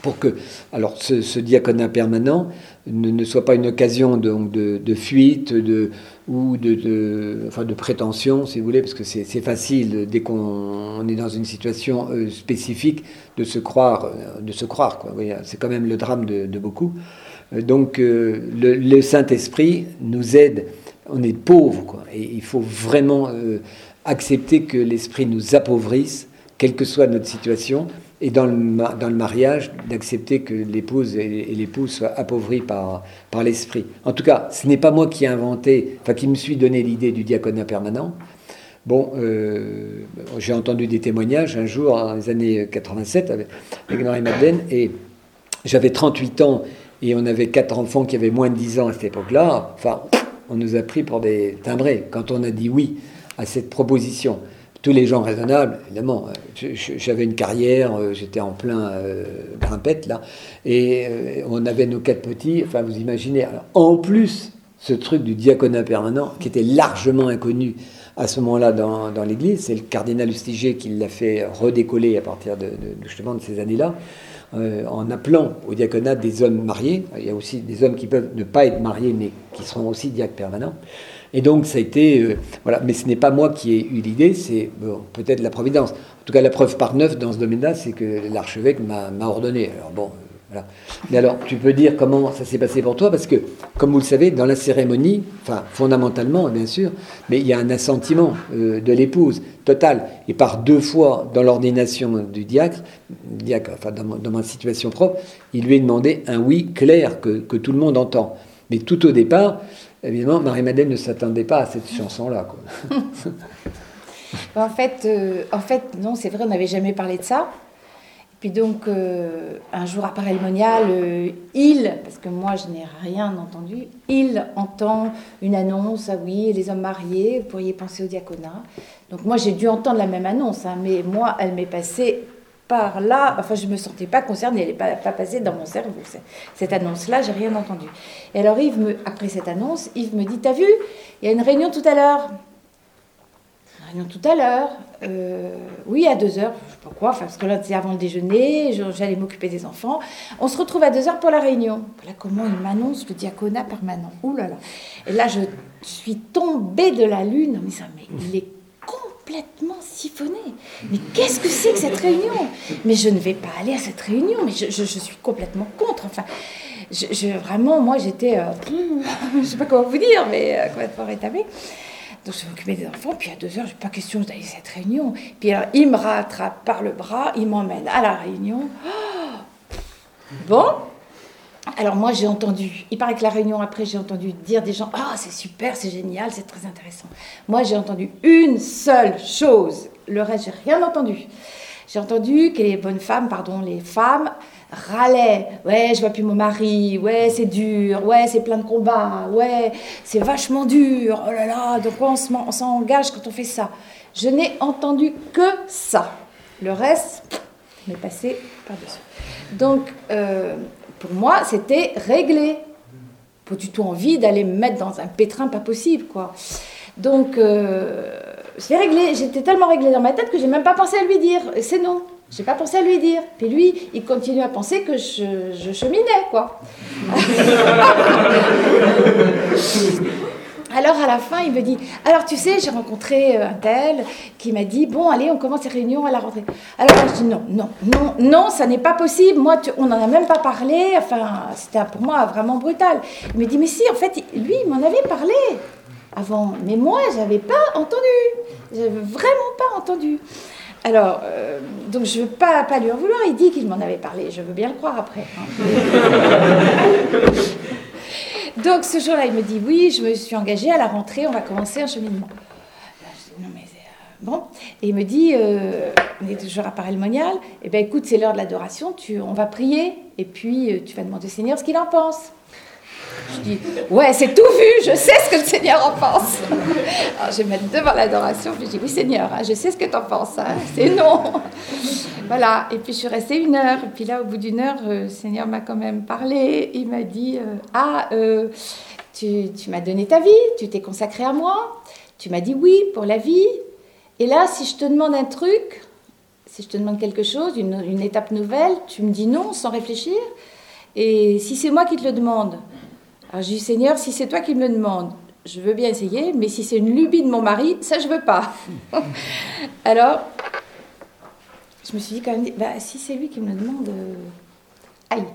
pour que alors ce, ce diaconat permanent ne, ne soit pas une occasion de, de, de fuite de, ou de, de, enfin de prétention, si vous voulez, parce que c'est, c'est facile, dès qu'on est dans une situation euh, spécifique, de se croire, de se croire quoi. Oui, c'est quand même le drame de, de beaucoup. Donc euh, le, le Saint-Esprit nous aide, on est pauvres, quoi, et il faut vraiment euh, accepter que l'Esprit nous appauvrisse, quelle que soit notre situation, et dans le, dans le mariage, d'accepter que l'épouse et, et l'époux soient appauvris par, par l'esprit. En tout cas, ce n'est pas moi qui ai inventé, enfin qui me suis donné l'idée du diaconat permanent. Bon, euh, j'ai entendu des témoignages un jour, dans les années quatre-vingt-sept, avec, avec Marie-Madeleine, et j'avais trente-huit ans, et on avait quatre enfants qui avaient moins de dix ans à cette époque-là. Enfin, on nous a pris pour des timbrés quand on a dit oui à cette proposition. Tous les gens raisonnables, évidemment. J'avais une carrière, j'étais en plein euh, grimpette, là, et euh, on avait nos quatre petits, enfin, vous imaginez. Alors, en plus, ce truc du diaconat permanent, qui était largement inconnu à ce moment-là dans, dans l'Église, c'est le cardinal Lustiger qui l'a fait redécoller à partir de, de, justement de ces années-là, euh, en appelant au diaconat des hommes mariés. Il y a aussi des hommes qui peuvent ne pas être mariés, mais qui seront aussi diacres permanents. Et donc, ça a été... Euh, voilà. Mais ce n'est pas moi qui ai eu l'idée, c'est bon, peut-être la Providence. En tout cas, la preuve par neuf dans ce domaine-là, c'est que l'archevêque m'a, m'a ordonné. Alors bon, euh, voilà. Mais alors, tu peux dire comment ça s'est passé pour toi, parce que, comme vous le savez, dans la cérémonie, enfin, fondamentalement, bien sûr, mais il y a un assentiment euh, de l'épouse, total. Et par deux fois, dans l'ordination du diacre, diacre enfin, dans, dans ma situation propre, il lui a demandé un oui clair que, que tout le monde entend. Mais tout au départ... Évidemment, Marie-Madeleine ne s'attendait pas à cette chanson-là, quoi. En fait, euh, en fait, non, c'est vrai, on n'avait jamais parlé de ça. Et puis donc, euh, un jour après le monial, euh, il, parce que moi je n'ai rien entendu, il entend une annonce, ah oui, les hommes mariés, vous pourriez penser au diaconat. Donc moi j'ai dû entendre la même annonce, hein, mais moi elle m'est passée par là, enfin je ne me sentais pas concernée, elle n'est pas, pas passée dans mon cerveau, cette annonce-là, j'ai rien entendu. Et alors Yves, me, après cette annonce, Yves me dit, t'as vu, il y a une réunion tout à l'heure. Une réunion tout à l'heure, euh, oui, à deux heures, je ne sais pas quoi, enfin, parce que là c'est avant le déjeuner, j'allais m'occuper des enfants. On se retrouve à deux heures pour la réunion. Voilà comment il m'annonce le diaconat permanent. Ouh là là. Et là je suis tombée de la lune en me disant, mais il est complètement siphonné. Mais qu'est-ce que c'est que cette réunion? Mais je ne vais pas aller à cette réunion, mais je, je, je suis complètement contre. Enfin, je, je, vraiment, moi, j'étais... Euh, je ne sais pas comment vous dire, mais euh, complètement rétablie. Donc, je m'occupais des enfants, puis à deux heures, je n'ai pas question d'aller à cette réunion. Puis alors, il me rattrape par le bras, il m'emmène à la réunion. Oh, bon. Alors moi j'ai entendu, il paraît que la réunion après j'ai entendu dire des gens, ah c'est super, c'est génial, c'est très intéressant. Moi j'ai entendu une seule chose, le reste j'ai rien entendu. J'ai entendu que les bonnes femmes, pardon, les femmes râlaient, ouais je vois plus mon mari, ouais c'est dur, ouais c'est plein de combats, ouais c'est vachement dur, oh là là, donc on, se, on s'engage quand on fait ça. Je n'ai entendu que ça, le reste m'est passé par-dessus. Donc euh, pour moi, c'était réglé. Pas du tout envie d'aller me mettre dans un pétrin pas possible, quoi. Donc, euh, c'est réglé. J'étais tellement réglée dans ma tête que j'ai même pas pensé à lui dire. C'est non. J'ai pas pensé à lui dire. Puis lui, il continue à penser que je, je cheminais, quoi. Alors, à la fin, il me dit, alors, tu sais, j'ai rencontré un tel qui m'a dit, bon, allez, on commence les réunions à la rentrée. Alors, je dis, non, non, non, non, ça n'est pas possible. Moi, tu, on n'en a même pas parlé. Enfin, c'était pour moi vraiment brutal. Il me dit, mais si, en fait, lui, il m'en avait parlé avant. Mais moi, je n'avais pas entendu. Je n'avais vraiment pas entendu. Alors, euh, donc je ne veux pas, pas lui en vouloir. Il dit qu'il m'en avait parlé. Je veux bien le croire après. Hein. Donc ce jour-là, il me dit, oui, je me suis engagée à la rentrée, on va commencer un cheminement. Là, je dis, non mais euh, bon. Et il me dit, euh, on est toujours à Paray-le-Monial, eh bien écoute, c'est l'heure de l'adoration, tu, on va prier, et puis euh, tu vas demander au Seigneur ce qu'il en pense. Je dis, ouais, c'est tout vu, je sais ce que le Seigneur en pense. Alors je vais me mettre devant l'adoration, puis je dis, oui Seigneur, hein, je sais ce que tu en penses, hein, c'est non. Voilà, et puis je suis restée une heure, et puis là, au bout d'une heure, euh, le Seigneur m'a quand même parlé, il m'a dit, euh, ah, euh, tu, tu m'as donné ta vie, tu t'es consacré à moi, tu m'as dit oui pour la vie, et là, si je te demande un truc, Si je te demande quelque chose, une, une étape nouvelle, tu me dis non sans réfléchir. Et si c'est moi qui te le demande, alors je dis Seigneur, si c'est toi qui me le demandes, je veux bien essayer, mais si c'est une lubie de mon mari, ça je veux pas. Alors, je me suis dit quand même, bah, si c'est lui qui me le demande, euh, aïe.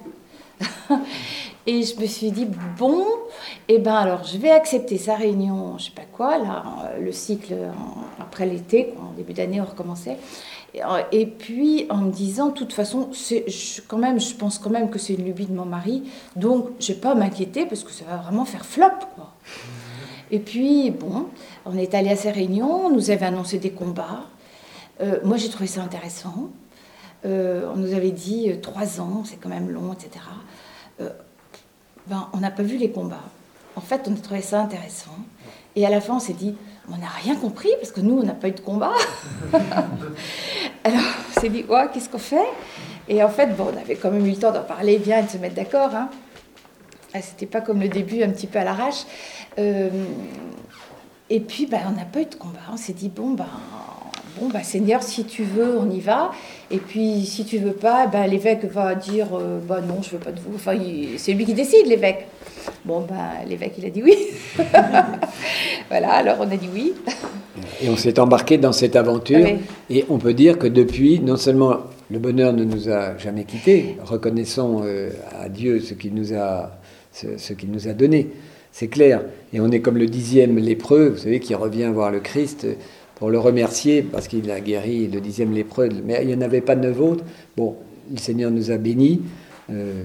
Et je me suis dit, bon, eh ben alors je vais accepter sa réunion, je sais pas quoi, là, le cycle en, après l'été, en début d'année on recommençait. Et, et puis en me disant, de toute façon, c'est, je, quand même, je pense quand même que c'est une lubie de mon mari, donc je vais pas m'inquiéter parce que ça va vraiment faire flop, quoi. Et puis, bon, on est allé à sa réunion, on nous avait annoncé des combats. Euh, moi j'ai trouvé ça intéressant. Euh, on nous avait dit euh, trois ans, c'est quand même long, et cetera. Euh, ben, on n'a pas vu les combats. En fait, on a trouvé ça intéressant. Et à la fin, on s'est dit, on n'a rien compris, parce que nous, on n'a pas eu de combat. Alors, on s'est dit, ouais, qu'est-ce qu'on fait? Et en fait, bon, on avait quand même eu le temps d'en parler bien et de se mettre d'accord. Hein. Ah, c'était pas comme le début, un petit peu à l'arrache. Euh, et puis, ben, on n'a pas eu de combat. On s'est dit, bon, ben... Bon, bah, Seigneur, si tu veux, on y va. Et puis, si tu veux pas, bah, l'évêque va dire euh, bah, non, je veux pas de vous. Enfin, il, c'est lui qui décide, l'évêque. Bon, bah, l'évêque, il a dit oui. Voilà, alors on a dit oui. Et on s'est embarqué dans cette aventure. Ah oui. Et on peut dire que depuis, non seulement le bonheur ne nous a jamais quittés, reconnaissons euh, à Dieu ce qu'il nous a, ce, ce qu'il nous a donné. C'est clair. Et on est comme le dixième lépreux, vous savez, qui revient voir le Christ pour le remercier, parce qu'il a guéri le dixième lépreux, mais il n'y en avait pas neuf autres. Bon, le Seigneur nous a bénis. Euh,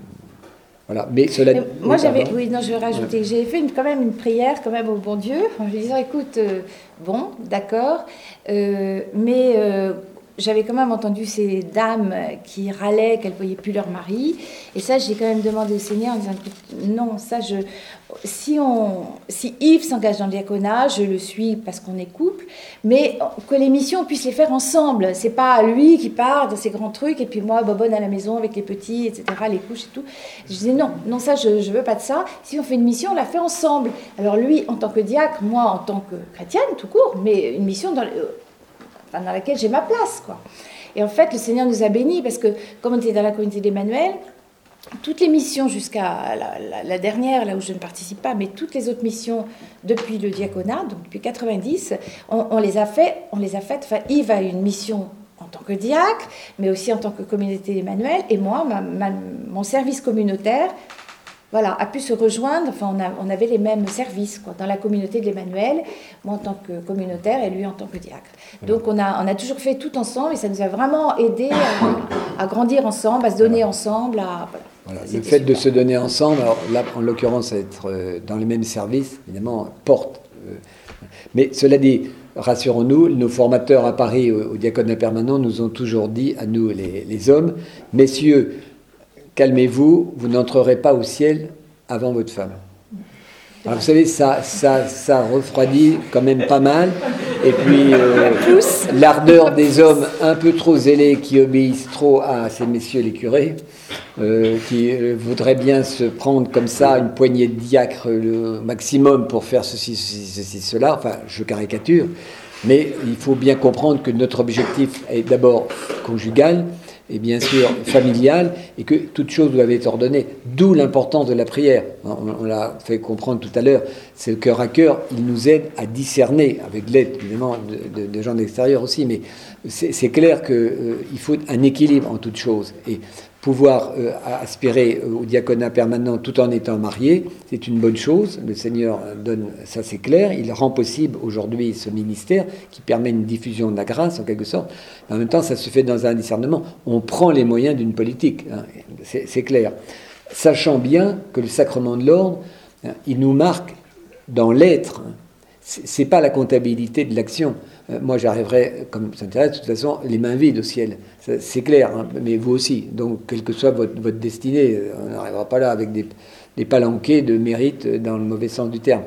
voilà. Mais cela. Mais moi, j'avais. Oui, non, je vais rajouter. Ouais. J'ai fait une, quand même une prière, quand même, au bon Dieu, en lui disant, écoute, euh, bon, d'accord, euh, mais euh, j'avais quand même entendu ces dames qui râlaient qu'elles ne voyaient plus leur mari, et ça, j'ai quand même demandé au Seigneur en disant, écoute, non, ça, je. Si, on, si Yves s'engage dans le diaconat, je le suis parce qu'on est couple, mais que les missions, on puisse les faire ensemble. C'est pas lui qui part dans ses grands trucs et puis moi, bobonne à la maison avec les petits, et cetera, les couches et tout. Je disais non, non, ça, je, je veux pas de ça. Si on fait une mission, on la fait ensemble. Alors lui, en tant que diacre, moi, en tant que chrétienne, tout court, mais une mission dans, enfin, dans laquelle j'ai ma place, quoi. Et en fait, le Seigneur nous a bénis parce que, comme on était dans la communauté d'Emmanuel, toutes les missions jusqu'à la, la, la dernière, là où je ne participe pas, mais toutes les autres missions depuis le diaconat, donc depuis quatre-vingt-dix, on, on les a fait, on les a faites. Enfin, Yves a une mission en tant que diacre, mais aussi en tant que communauté d'Emmanuel, et moi, ma, ma, mon service communautaire, voilà, a pu se rejoindre. Enfin, on, a, on avait les mêmes services, quoi, dans la communauté de l'Emmanuel, moi en tant que communautaire et lui en tant que diacre. Donc, on a, on a toujours fait tout ensemble, et ça nous a vraiment aidé à, à grandir ensemble, à se donner ensemble, à voilà. Voilà, le fait super. de se donner ensemble, alors là, en l'occurrence, être dans les mêmes services, évidemment, porte. Euh, mais cela dit, rassurons-nous, nos formateurs à Paris, au, au diaconat permanent, nous ont toujours dit, à nous les, les hommes, messieurs, calmez-vous, vous n'entrerez pas au ciel avant votre femme. Alors, vous savez, ça, ça, ça refroidit quand même pas mal. Et puis, euh, l'ardeur des hommes un peu trop zélés qui obéissent trop à ces messieurs les curés, euh, qui euh, voudraient bien se prendre comme ça une poignée de diacres le maximum pour faire ceci, ceci, ceci, cela. Enfin, je caricature. Mais il faut bien comprendre que notre objectif est d'abord conjugal, et bien sûr familial, et que toutes choses doivent être ordonnées. D'où l'importance de la prière. On, on l'a fait comprendre tout à l'heure, c'est le cœur à cœur, il nous aide à discerner, avec l'aide évidemment de, de, de gens d'extérieur aussi, mais c'est, c'est clair qu'il euh, faut un équilibre en toutes choses. Et pouvoir euh, aspirer au diaconat permanent tout en étant marié, c'est une bonne chose. Le Seigneur donne, ça c'est clair, il rend possible aujourd'hui ce ministère qui permet une diffusion de la grâce en quelque sorte. Mais en même temps, ça se fait dans un discernement. On prend les moyens d'une politique, hein, c'est, c'est clair. Sachant bien que le sacrement de l'ordre, hein, il nous marque dans l'être. Hein. C'est pas la comptabilité de l'action. Euh, moi, j'arriverai, comme Saint Thérèse, de toute façon, les mains vides au ciel. Ça, c'est clair, hein, mais vous aussi. Donc, quelle que soit votre, votre destinée, on n'arrivera pas là avec des, des palanquets de mérite dans le mauvais sens du terme.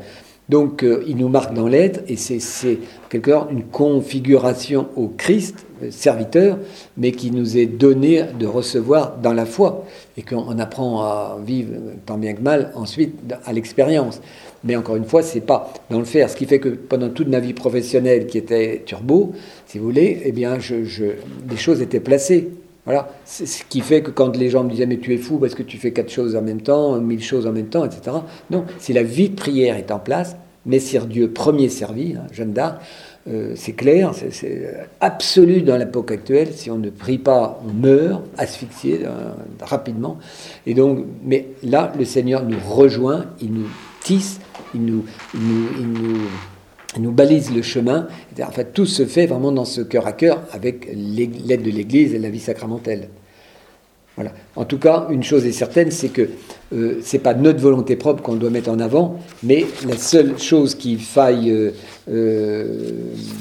Donc, euh, il nous marque dans l'être, et c'est, c'est quelque part une configuration au Christ, euh, serviteur, mais qui nous est donné de recevoir dans la foi, et qu'on apprend à vivre tant bien que mal ensuite à l'expérience. Mais encore une fois, c'est pas dans le faire. Ce qui fait que pendant toute ma vie professionnelle, qui était turbo, si vous voulez, eh bien, je, je, les choses étaient placées. Voilà. C'est ce qui fait que quand les gens me disaient « mais tu es fou parce que tu fais quatre choses en même temps, mille choses en même temps, et cetera » Non, si la vie de prière est en place, Messire Dieu premier servi, hein, Jeanne d'Arc, euh, c'est clair, c'est, c'est absolu dans l'époque actuelle. Si on ne prie pas, on meurt, asphyxié euh, rapidement. Et donc, mais là, le Seigneur nous rejoint, il nous tisse, il nous, il nous, il nous, il nous balise le chemin. En fait, tout se fait vraiment dans ce cœur à cœur avec l'aide de l'Église et la vie sacramentelle. Voilà. En tout cas, une chose est certaine, c'est que euh, c'est pas notre volonté propre qu'on doit mettre en avant, mais la seule chose qu'il faille euh, euh,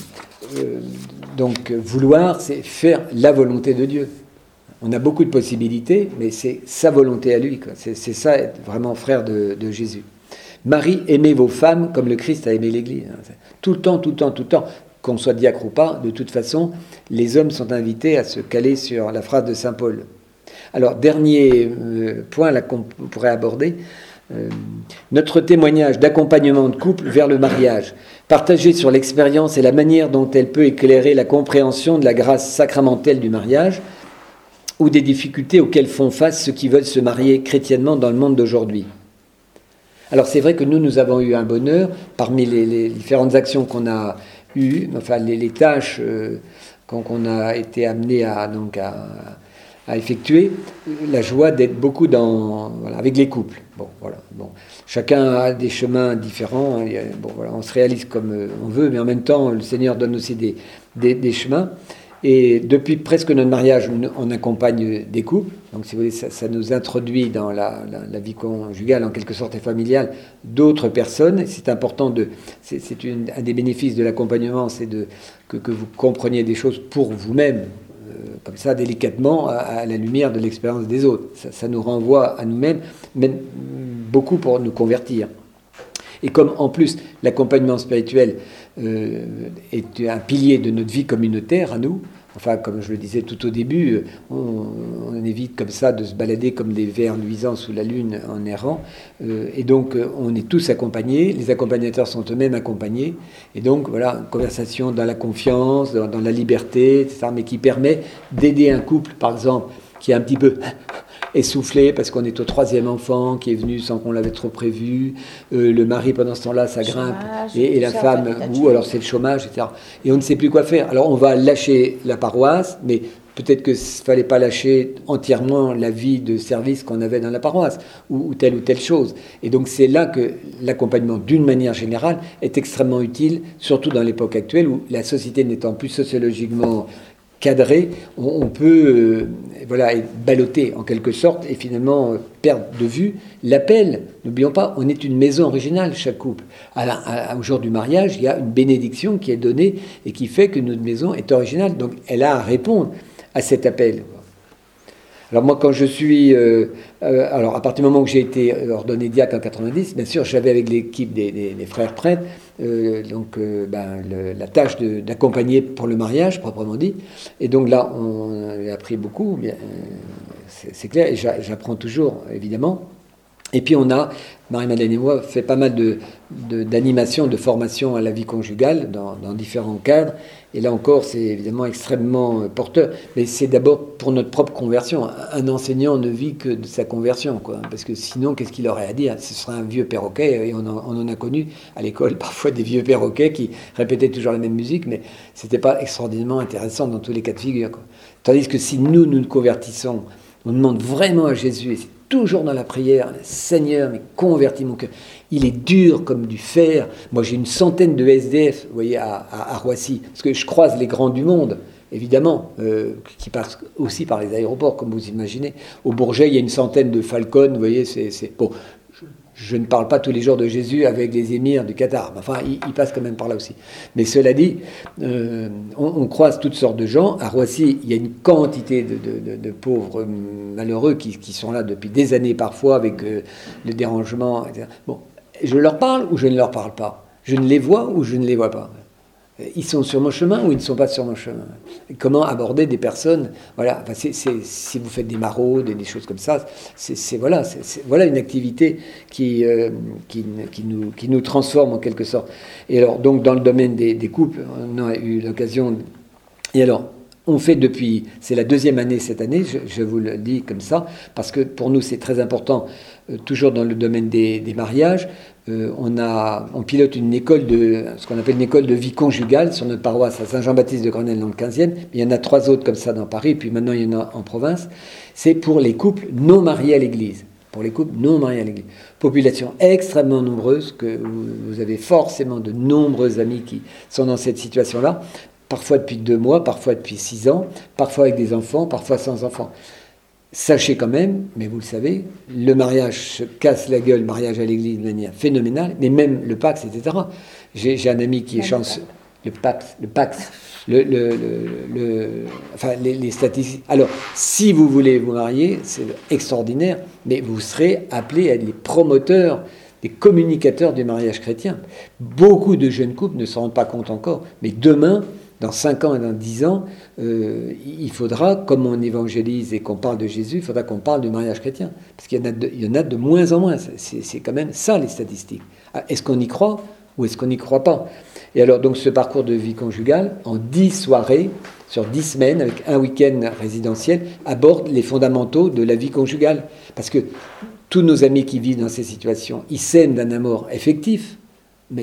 euh, donc vouloir, c'est faire la volonté de Dieu. On a beaucoup de possibilités, mais c'est sa volonté à lui, quoi. C'est, c'est ça, être vraiment frère de, de Jésus. Marie, aimez vos femmes comme le Christ a aimé l'Église. Tout le temps, tout le temps, tout le temps. Qu'on soit diacre ou pas, de toute façon, les hommes sont invités à se caler sur la phrase de saint Paul. Alors, dernier euh, point là, qu'on pourrait aborder, euh, notre témoignage d'accompagnement de couple vers le mariage, partagé sur l'expérience et la manière dont elle peut éclairer la compréhension de la grâce sacramentelle du mariage ou des difficultés auxquelles font face ceux qui veulent se marier chrétiennement dans le monde d'aujourd'hui. Alors, c'est vrai que nous, nous avons eu un bonheur, parmi les, les différentes actions qu'on a eues, enfin, les, les tâches euh, qu'on, qu'on a été amenés à... Donc, à à effectuer, la joie d'être beaucoup dans, voilà, avec les couples. Bon, voilà, bon. Chacun a des chemins différents. Hein, bon, voilà, on se réalise comme on veut, mais en même temps, le Seigneur donne aussi des, des, des chemins. Et depuis presque notre mariage, on accompagne des couples. Donc, si vous voulez, ça, ça nous introduit dans la, la, la vie conjugale, en quelque sorte, et familiale, d'autres personnes. C'est important de... C'est, c'est une, un des bénéfices de l'accompagnement, c'est de, que, que vous compreniez des choses pour vous-même, comme ça, délicatement, à, à la lumière de l'expérience des autres. Ça, ça nous renvoie à nous-mêmes, même beaucoup pour nous convertir. Et comme, en plus, l'accompagnement spirituel euh, est un pilier de notre vie communautaire, à nous, enfin, comme je le disais tout au début, on, on évite comme ça de se balader comme des vers luisants sous la lune en errant. Euh, et donc, on est tous accompagnés. Les accompagnateurs sont eux-mêmes accompagnés. Et donc, voilà, une conversation dans la confiance, dans, dans la liberté, et cetera, mais qui permet d'aider un couple, par exemple, qui est un petit peu essoufflé parce qu'on est au troisième enfant qui est venu sans qu'on l'avait trop prévu. Euh, le mari, pendant ce temps-là, ça grimpe. Chômage, et, et la ça, femme, ou alors c'est le chômage, et cetera. Et on ne sait plus quoi faire. Alors, on va lâcher la paroisse, mais peut-être qu'il ne fallait pas lâcher entièrement la vie de service qu'on avait dans la paroisse, ou, ou telle ou telle chose. Et donc, c'est là que l'accompagnement, d'une manière générale, est extrêmement utile, surtout dans l'époque actuelle où la société n'étant plus sociologiquement cadré, on, on peut euh, voilà, être ballotté en quelque sorte et finalement euh, perdre de vue l'appel. N'oublions pas, on est une maison originale, chaque couple. À la, à, au jour du mariage, il y a une bénédiction qui est donnée et qui fait que notre maison est originale. Donc elle a à répondre à cet appel. Alors moi, quand je suis... Euh, euh, alors à partir du moment où j'ai été ordonné diacre en quatre-vingt-dix, bien sûr, j'avais avec l'équipe des, des, des frères prêtres euh, donc, euh, ben, le, la tâche de, d'accompagner pour le mariage, proprement dit. Et donc là, on a appris beaucoup, bien, euh, c'est, c'est clair, et j'a, j'apprends toujours, évidemment. Et puis on a, Marie-Madeleine et moi, fait pas mal de, de, d'animations, de formations à la vie conjugale dans, dans différents cadres. Et là encore, c'est évidemment extrêmement porteur. Mais c'est d'abord pour notre propre conversion. Un enseignant ne vit que de sa conversion, quoi. Parce que sinon, qu'est-ce qu'il aurait à dire ? Ce serait un vieux perroquet. Et on en, on en a connu à l'école parfois des vieux perroquets qui répétaient toujours la même musique, mais c'était pas extraordinairement intéressant dans tous les cas de figure, quoi. Tandis que si nous, nous nous convertissons, on demande vraiment à Jésus, et c'est toujours dans la prière, Seigneur, mais convertis mon cœur. Il est dur comme du fer. Moi, j'ai une centaine de S D F, vous voyez, à, à, à Roissy, parce que je croise les grands du monde, évidemment, euh, qui passent aussi par les aéroports, comme vous imaginez. Au Bourget, il y a une centaine de Falcon, vous voyez, c'est... c'est bon. Je ne parle pas tous les jours de Jésus avec les émirs du Qatar. Enfin, il, il passe quand même par là aussi. Mais cela dit, euh, on, on croise toutes sortes de gens. À Roissy, il y a une quantité de, de, de, de pauvres malheureux qui, qui sont là depuis des années parfois avec euh, le dérangement, et cetera. Bon, je leur parle ou je ne leur parle pas? Je ne les vois ou je ne les vois pas? Ils sont sur mon chemin ou ils ne sont pas sur mon chemin? Et comment aborder des personnes? Voilà, enfin, c'est, c'est, si vous faites des maraudes, des, des choses comme ça, c'est, c'est, voilà, c'est, c'est, voilà une activité qui, euh, qui, qui, nous, qui nous transforme en quelque sorte. Et alors, donc, dans le domaine des, des couples, on a eu l'occasion. Et alors, on fait depuis, c'est la deuxième année cette année, je, je vous le dis comme ça, parce que pour nous c'est très important, euh, toujours dans le domaine des, des mariages, euh, on, a, on pilote une école de, ce qu'on appelle une école de vie conjugale sur notre paroisse à Saint-Jean-Baptiste de Grenelle dans le quinzième. Il y en a trois autres comme ça dans Paris, puis maintenant il y en a en province. C'est pour les couples non mariés à l'église. Pour les couples non mariés à l'église. Population extrêmement nombreuse, que vous, vous avez forcément de nombreux amis qui sont dans cette situation-là. Parfois depuis deux mois, parfois depuis six ans, parfois avec des enfants, parfois sans enfants. Sachez quand même, mais vous le savez, le mariage se casse la gueule, le mariage à l'église de manière phénoménale, mais même le Pax, et cetera. J'ai, j'ai un ami qui est chanceux. Le Pax, le Pax, le, le, le, le, enfin les, les statistiques. Alors, si vous voulez vous marier, c'est extraordinaire, mais vous serez appelés à être les promoteurs, des communicateurs du mariage chrétien. Beaucoup de jeunes couples ne s'en rendent pas compte encore, mais demain, dans cinq ans et dans dix ans, euh, il faudra, comme on évangélise et qu'on parle de Jésus, il faudra qu'on parle du mariage chrétien. Parce qu'il y en a de, il y en a de moins en moins. C'est, c'est quand même ça, les statistiques. Est-ce qu'on y croit ou est-ce qu'on n'y croit pas? Et alors, donc, ce parcours de vie conjugale, en dix soirées, sur dix semaines, avec un week-end résidentiel, aborde les fondamentaux de la vie conjugale. Parce que tous nos amis qui vivent dans ces situations, ils s'aiment d'un amour effectif, mais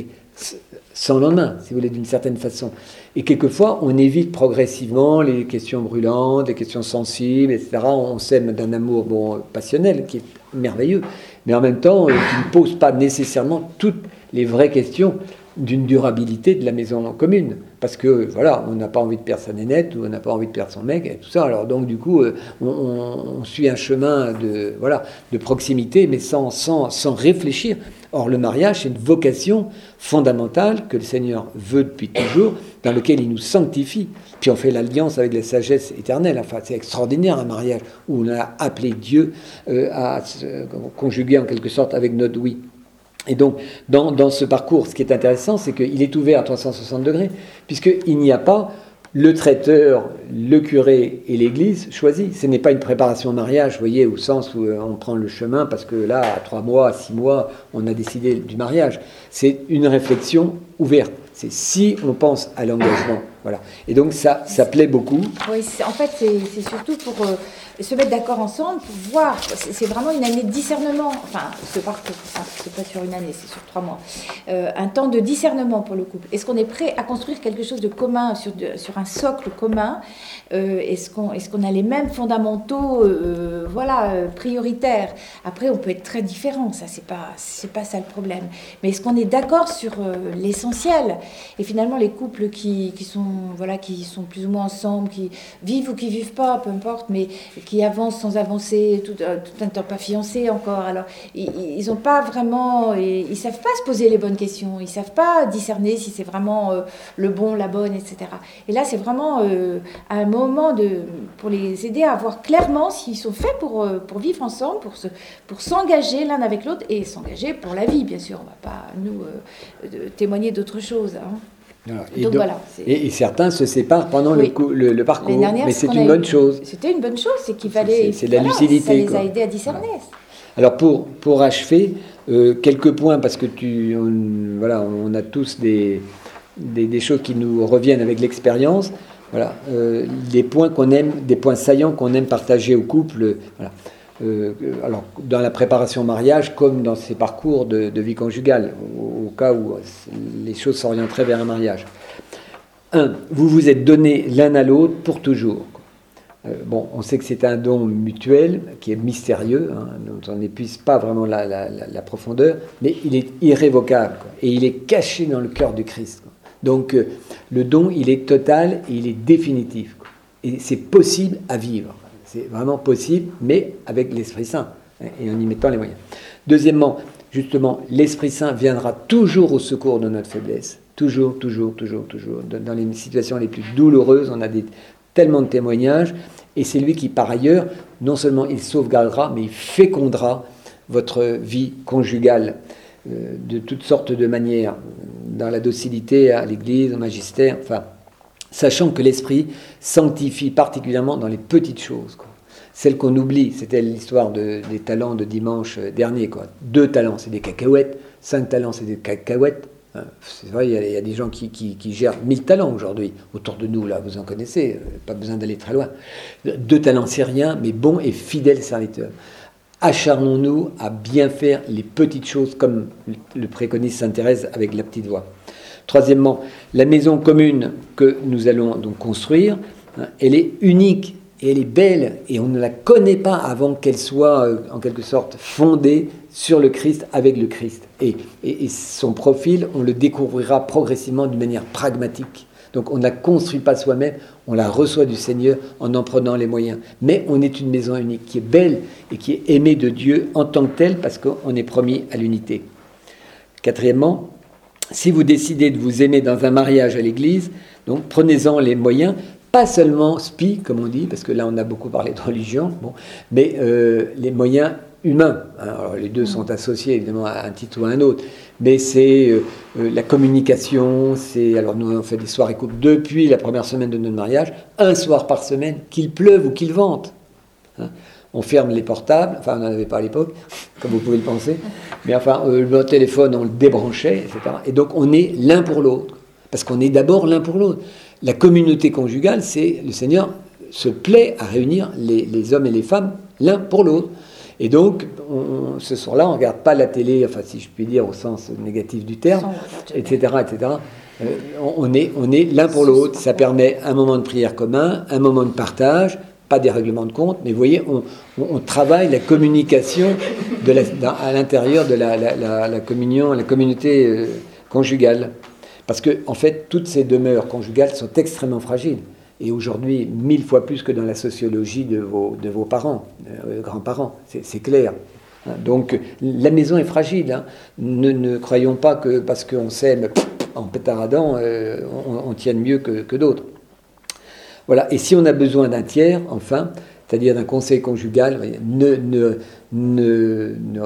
sans lendemain, si vous voulez, d'une certaine façon. Et quelquefois, on évite progressivement les questions brûlantes, les questions sensibles, et cetera. On s'aime d'un amour bon, passionnel, qui est merveilleux, mais en même temps, euh, qui ne pose pas nécessairement toutes les vraies questions d'une durabilité de la maison commune. Parce que, voilà, on n'a pas envie de perdre sa nénette, ou on n'a pas envie de perdre son mec, et tout ça. Alors donc, du coup, on, on, on suit un chemin de, voilà, de proximité, mais sans, sans, sans réfléchir. Or, le mariage, c'est une vocation fondamentale que le Seigneur veut depuis toujours, dans lequel il nous sanctifie. Puis on fait l'alliance avec la sagesse éternelle. Enfin, c'est extraordinaire, un mariage où on a appelé Dieu euh, à se conjuguer en quelque sorte avec notre oui. Et donc, dans, dans ce parcours, ce qui est intéressant, c'est qu'il est ouvert à trois cent soixante degrés, puisqu'il n'y a pas le traiteur, le curé et l'église choisis. Ce n'est pas une préparation au mariage, vous voyez, au sens où on prend le chemin parce que là, à trois mois, à six mois, on a décidé du mariage. C'est une réflexion ouverte. C'est si on pense à l'engagement. Voilà. Et donc, ça, ça plaît beaucoup. Oui, c'est, en fait, c'est, c'est surtout pour euh, se mettre d'accord ensemble, pour voir. C'est, c'est vraiment une année de discernement. Enfin, ce parcours, enfin, c'est pas sur une année, c'est sur trois mois. Euh, un temps de discernement pour le couple. Est-ce qu'on est prêt à construire quelque chose de commun, sur, de, sur un socle commun? euh, est-ce, qu'on, est-ce qu'on a les mêmes fondamentaux euh, voilà, euh, prioritaires? Après, on peut être très différents, ça, c'est pas, c'est pas ça le problème. Mais est-ce qu'on est d'accord sur euh, l'essentiel? Et finalement, les couples qui, qui, sont, voilà, qui sont plus ou moins ensemble, qui vivent ou qui vivent pas, peu importe, mais qui avancent sans avancer, tout, euh, tout un temps pas fiancés encore. Alors, ils n'ont pas vraiment... Ils ne savent pas se poser les bonnes questions. Ils ne savent pas discerner si c'est vraiment euh, le bon, la bonne, et cetera. Et là, c'est vraiment euh, un moment de, pour les aider à voir clairement s'ils sont faits pour, euh, pour vivre ensemble, pour, se, pour s'engager l'un avec l'autre et s'engager pour la vie, bien sûr. On ne va pas, nous, euh, témoigner d'autre chose. Hein. Voilà. Et, donc, donc, voilà, et, et certains se séparent pendant oui. le, le, le parcours, mais c'est une eu, bonne chose. C'était une bonne chose, c'est qu'il fallait... C'est, c'est de la voilà, lucidité. Ça les quoi. a aidés à discerner. Voilà. Alors pour, pour achever, euh, quelques points, parce que tu, on, voilà, on a tous des, des, des choses qui nous reviennent avec l'expérience. Voilà, euh, des points qu'on aime, des points saillants qu'on aime partager au couple. Voilà. Euh, alors, dans la préparation au mariage, comme dans ces parcours de, de vie conjugale, au, au cas où les choses s'orienteraient vers un mariage. Un, vous vous êtes donné l'un à l'autre pour toujours. Euh, bon, on sait que c'est un don mutuel qui est mystérieux, hein, dont on n'épuise pas vraiment la, la, la, la profondeur, mais il est irrévocable, quoi, et il est caché dans le cœur du Christ. Quoi. Donc, euh, le don, il est total et il est définitif. Quoi. Et c'est possible à vivre. C'est vraiment possible, mais avec l'Esprit Saint, hein, et en y mettant les moyens. Deuxièmement, justement, l'Esprit Saint viendra toujours au secours de notre faiblesse. Toujours, toujours, toujours, toujours. Dans les situations les plus douloureuses, on a des, tellement de témoignages, et c'est lui qui, par ailleurs, non seulement il sauvegardera, mais il fécondera votre vie conjugale. euh, de toutes sortes de manières, dans la docilité à l'Église, au magistère, enfin, sachant que l'Esprit sanctifie particulièrement dans les petites choses, quoi. Celle qu'on oublie, c'était l'histoire de, des talents de dimanche dernier, quoi. Deux talents, c'est des cacahuètes, cinq talents, c'est des cacahuètes. C'est vrai, il y, a, il y a des gens qui, qui, qui gèrent mille talents aujourd'hui autour de nous, là, vous en connaissez, pas besoin d'aller très loin. Deux talents, c'est rien, mais bon et fidèle serviteur. Acharnons-nous à bien faire les petites choses, comme le préconise sainte Thérèse avec la petite voix. Troisièmement, la maison commune que nous allons donc construire, hein, elle est unique et elle est belle, et on ne la connaît pas avant qu'elle soit, euh, en quelque sorte, fondée sur le Christ, avec le Christ. Et, et, et son profil, on le découvrira progressivement d'une manière pragmatique. Donc on ne la construit pas soi-même, on la reçoit du Seigneur en en prenant les moyens. Mais on est une maison unique, qui est belle et qui est aimée de Dieu en tant que telle, parce qu'on est promis à l'unité. Quatrièmement, si vous décidez de vous aimer dans un mariage à l'Église, donc prenez-en les moyens, pas seulement spi, comme on dit, parce que là on a beaucoup parlé de religion, bon, mais euh, les moyens humains. Alors, les deux sont associés évidemment à un titre ou à un autre, mais c'est euh, la communication, c'est, alors nous on fait des soirées couples depuis la première semaine de notre mariage, un soir par semaine, qu'il pleuve ou qu'il vente. Hein. On ferme les portables, enfin on n'en avait pas à l'époque, comme vous pouvez le penser, mais enfin euh, le téléphone on le débranchait, et cetera. Et donc on est l'un pour l'autre, parce qu'on est d'abord l'un pour l'autre. La communauté conjugale, c'est le Seigneur se plaît à réunir les, les hommes et les femmes l'un pour l'autre. Et donc, on, ce soir-là, on ne regarde pas la télé, enfin si je puis dire au sens négatif du terme, et cetera, et cetera. Euh, on, est, on est l'un pour l'autre. Ça permet un moment de prière commun, un moment de partage, pas des règlements de compte, mais vous voyez, on, on, on travaille la communication de la, dans, à l'intérieur de la, la, la, la communion, la communauté euh, conjugale. Parce que, en fait, toutes ces demeures conjugales sont extrêmement fragiles. Et aujourd'hui, mille fois plus que dans la sociologie de vos, de vos parents, euh, grands-parents, c'est, c'est clair. Donc, la maison est fragile. Hein. Ne, ne croyons pas que parce qu'on s'aime en pétaradant, euh, on, on tienne mieux que, que d'autres. Voilà. Et si on a besoin d'un tiers, enfin, c'est-à-dire d'un conseil conjugal, ne, ne, ne, ne,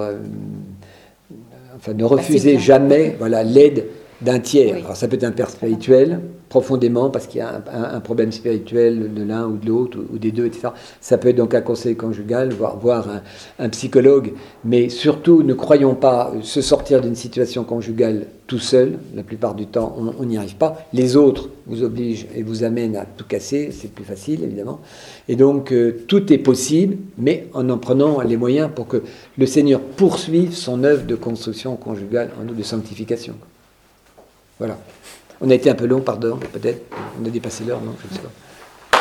enfin, ne refusez jamais, voilà, l'aide d'un tiers. Oui. Alors ça peut être un père spirituel, profondément, parce qu'il y a un, un, un problème spirituel de l'un ou de l'autre, ou, ou des deux, et cetera. Ça peut être donc un conseil conjugal, voire, voire un, un psychologue. Mais surtout, ne croyons pas se sortir d'une situation conjugale tout seul. La plupart du temps, on n'y arrive pas. Les autres vous obligent et vous amènent à tout casser. C'est plus facile, évidemment. Et donc, euh, tout est possible, mais en en prenant les moyens pour que le Seigneur poursuive son œuvre de construction conjugale en nous, de sanctification. Voilà. On a été un peu long, pardon, peut-être. On a dépassé l'heure, non? Je ne sais pas.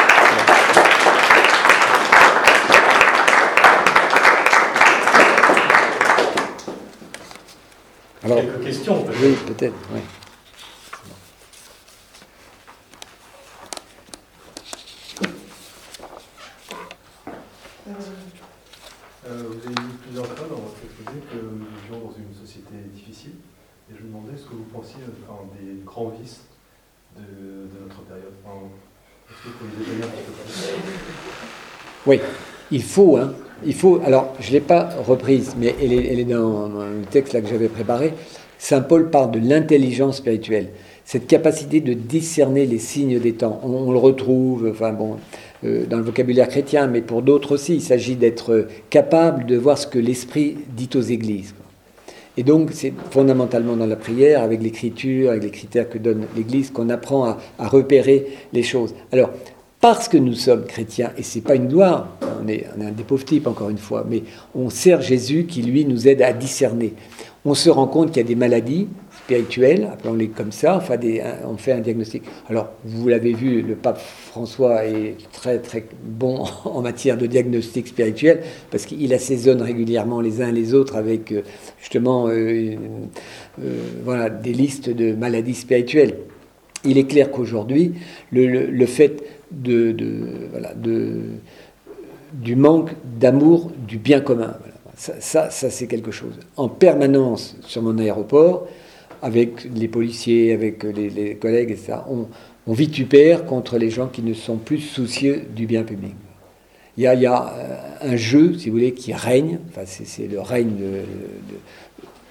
Alors, quelques questions, peut-être. Oui, peut-être, oui. Euh, vous avez dit plusieurs fois dans votre exposé que nous vivions dans une société difficile. Et je me demandais ce que vous pensiez enfin, des grands vices de, de notre période. Enfin, est-ce que vous pouvez les détailler un petit peu plus? Oui, il faut, hein, il faut. Alors, je ne l'ai pas reprise, mais elle est, elle est dans le texte là que j'avais préparé. Saint Paul parle de l'intelligence spirituelle, cette capacité de discerner les signes des temps. On, on le retrouve, enfin bon, euh, dans le vocabulaire chrétien, mais pour d'autres aussi. Il s'agit d'être capable de voir ce que l'Esprit dit aux églises. Et donc, c'est fondamentalement dans la prière, avec l'écriture, avec les critères que donne l'Église, qu'on apprend à, à repérer les choses. Alors, parce que nous sommes chrétiens, et c'est pas une gloire, on est, on est un des pauvres types, encore une fois, mais on sert Jésus qui, lui, nous aide à discerner. On se rend compte qu'il y a des maladies spirituelles, appelons-les comme ça, enfin des, on fait un diagnostic. Alors, vous l'avez vu, le pape François est très très bon en matière de diagnostic spirituel, parce qu'il assaisonne régulièrement les uns les autres avec justement euh, euh, voilà, des listes de maladies spirituelles. Il est clair qu'aujourd'hui, le, le, le fait de, de, voilà, de, du manque d'amour du bien commun, voilà, ça, ça, ça c'est quelque chose. En permanence sur mon aéroport, avec les policiers, avec les, les collègues, et cetera, on, on vitupère contre les gens qui ne sont plus soucieux du bien public. Il y a, il y a un jeu, si vous voulez, qui règne, enfin c'est, c'est le règne de, de,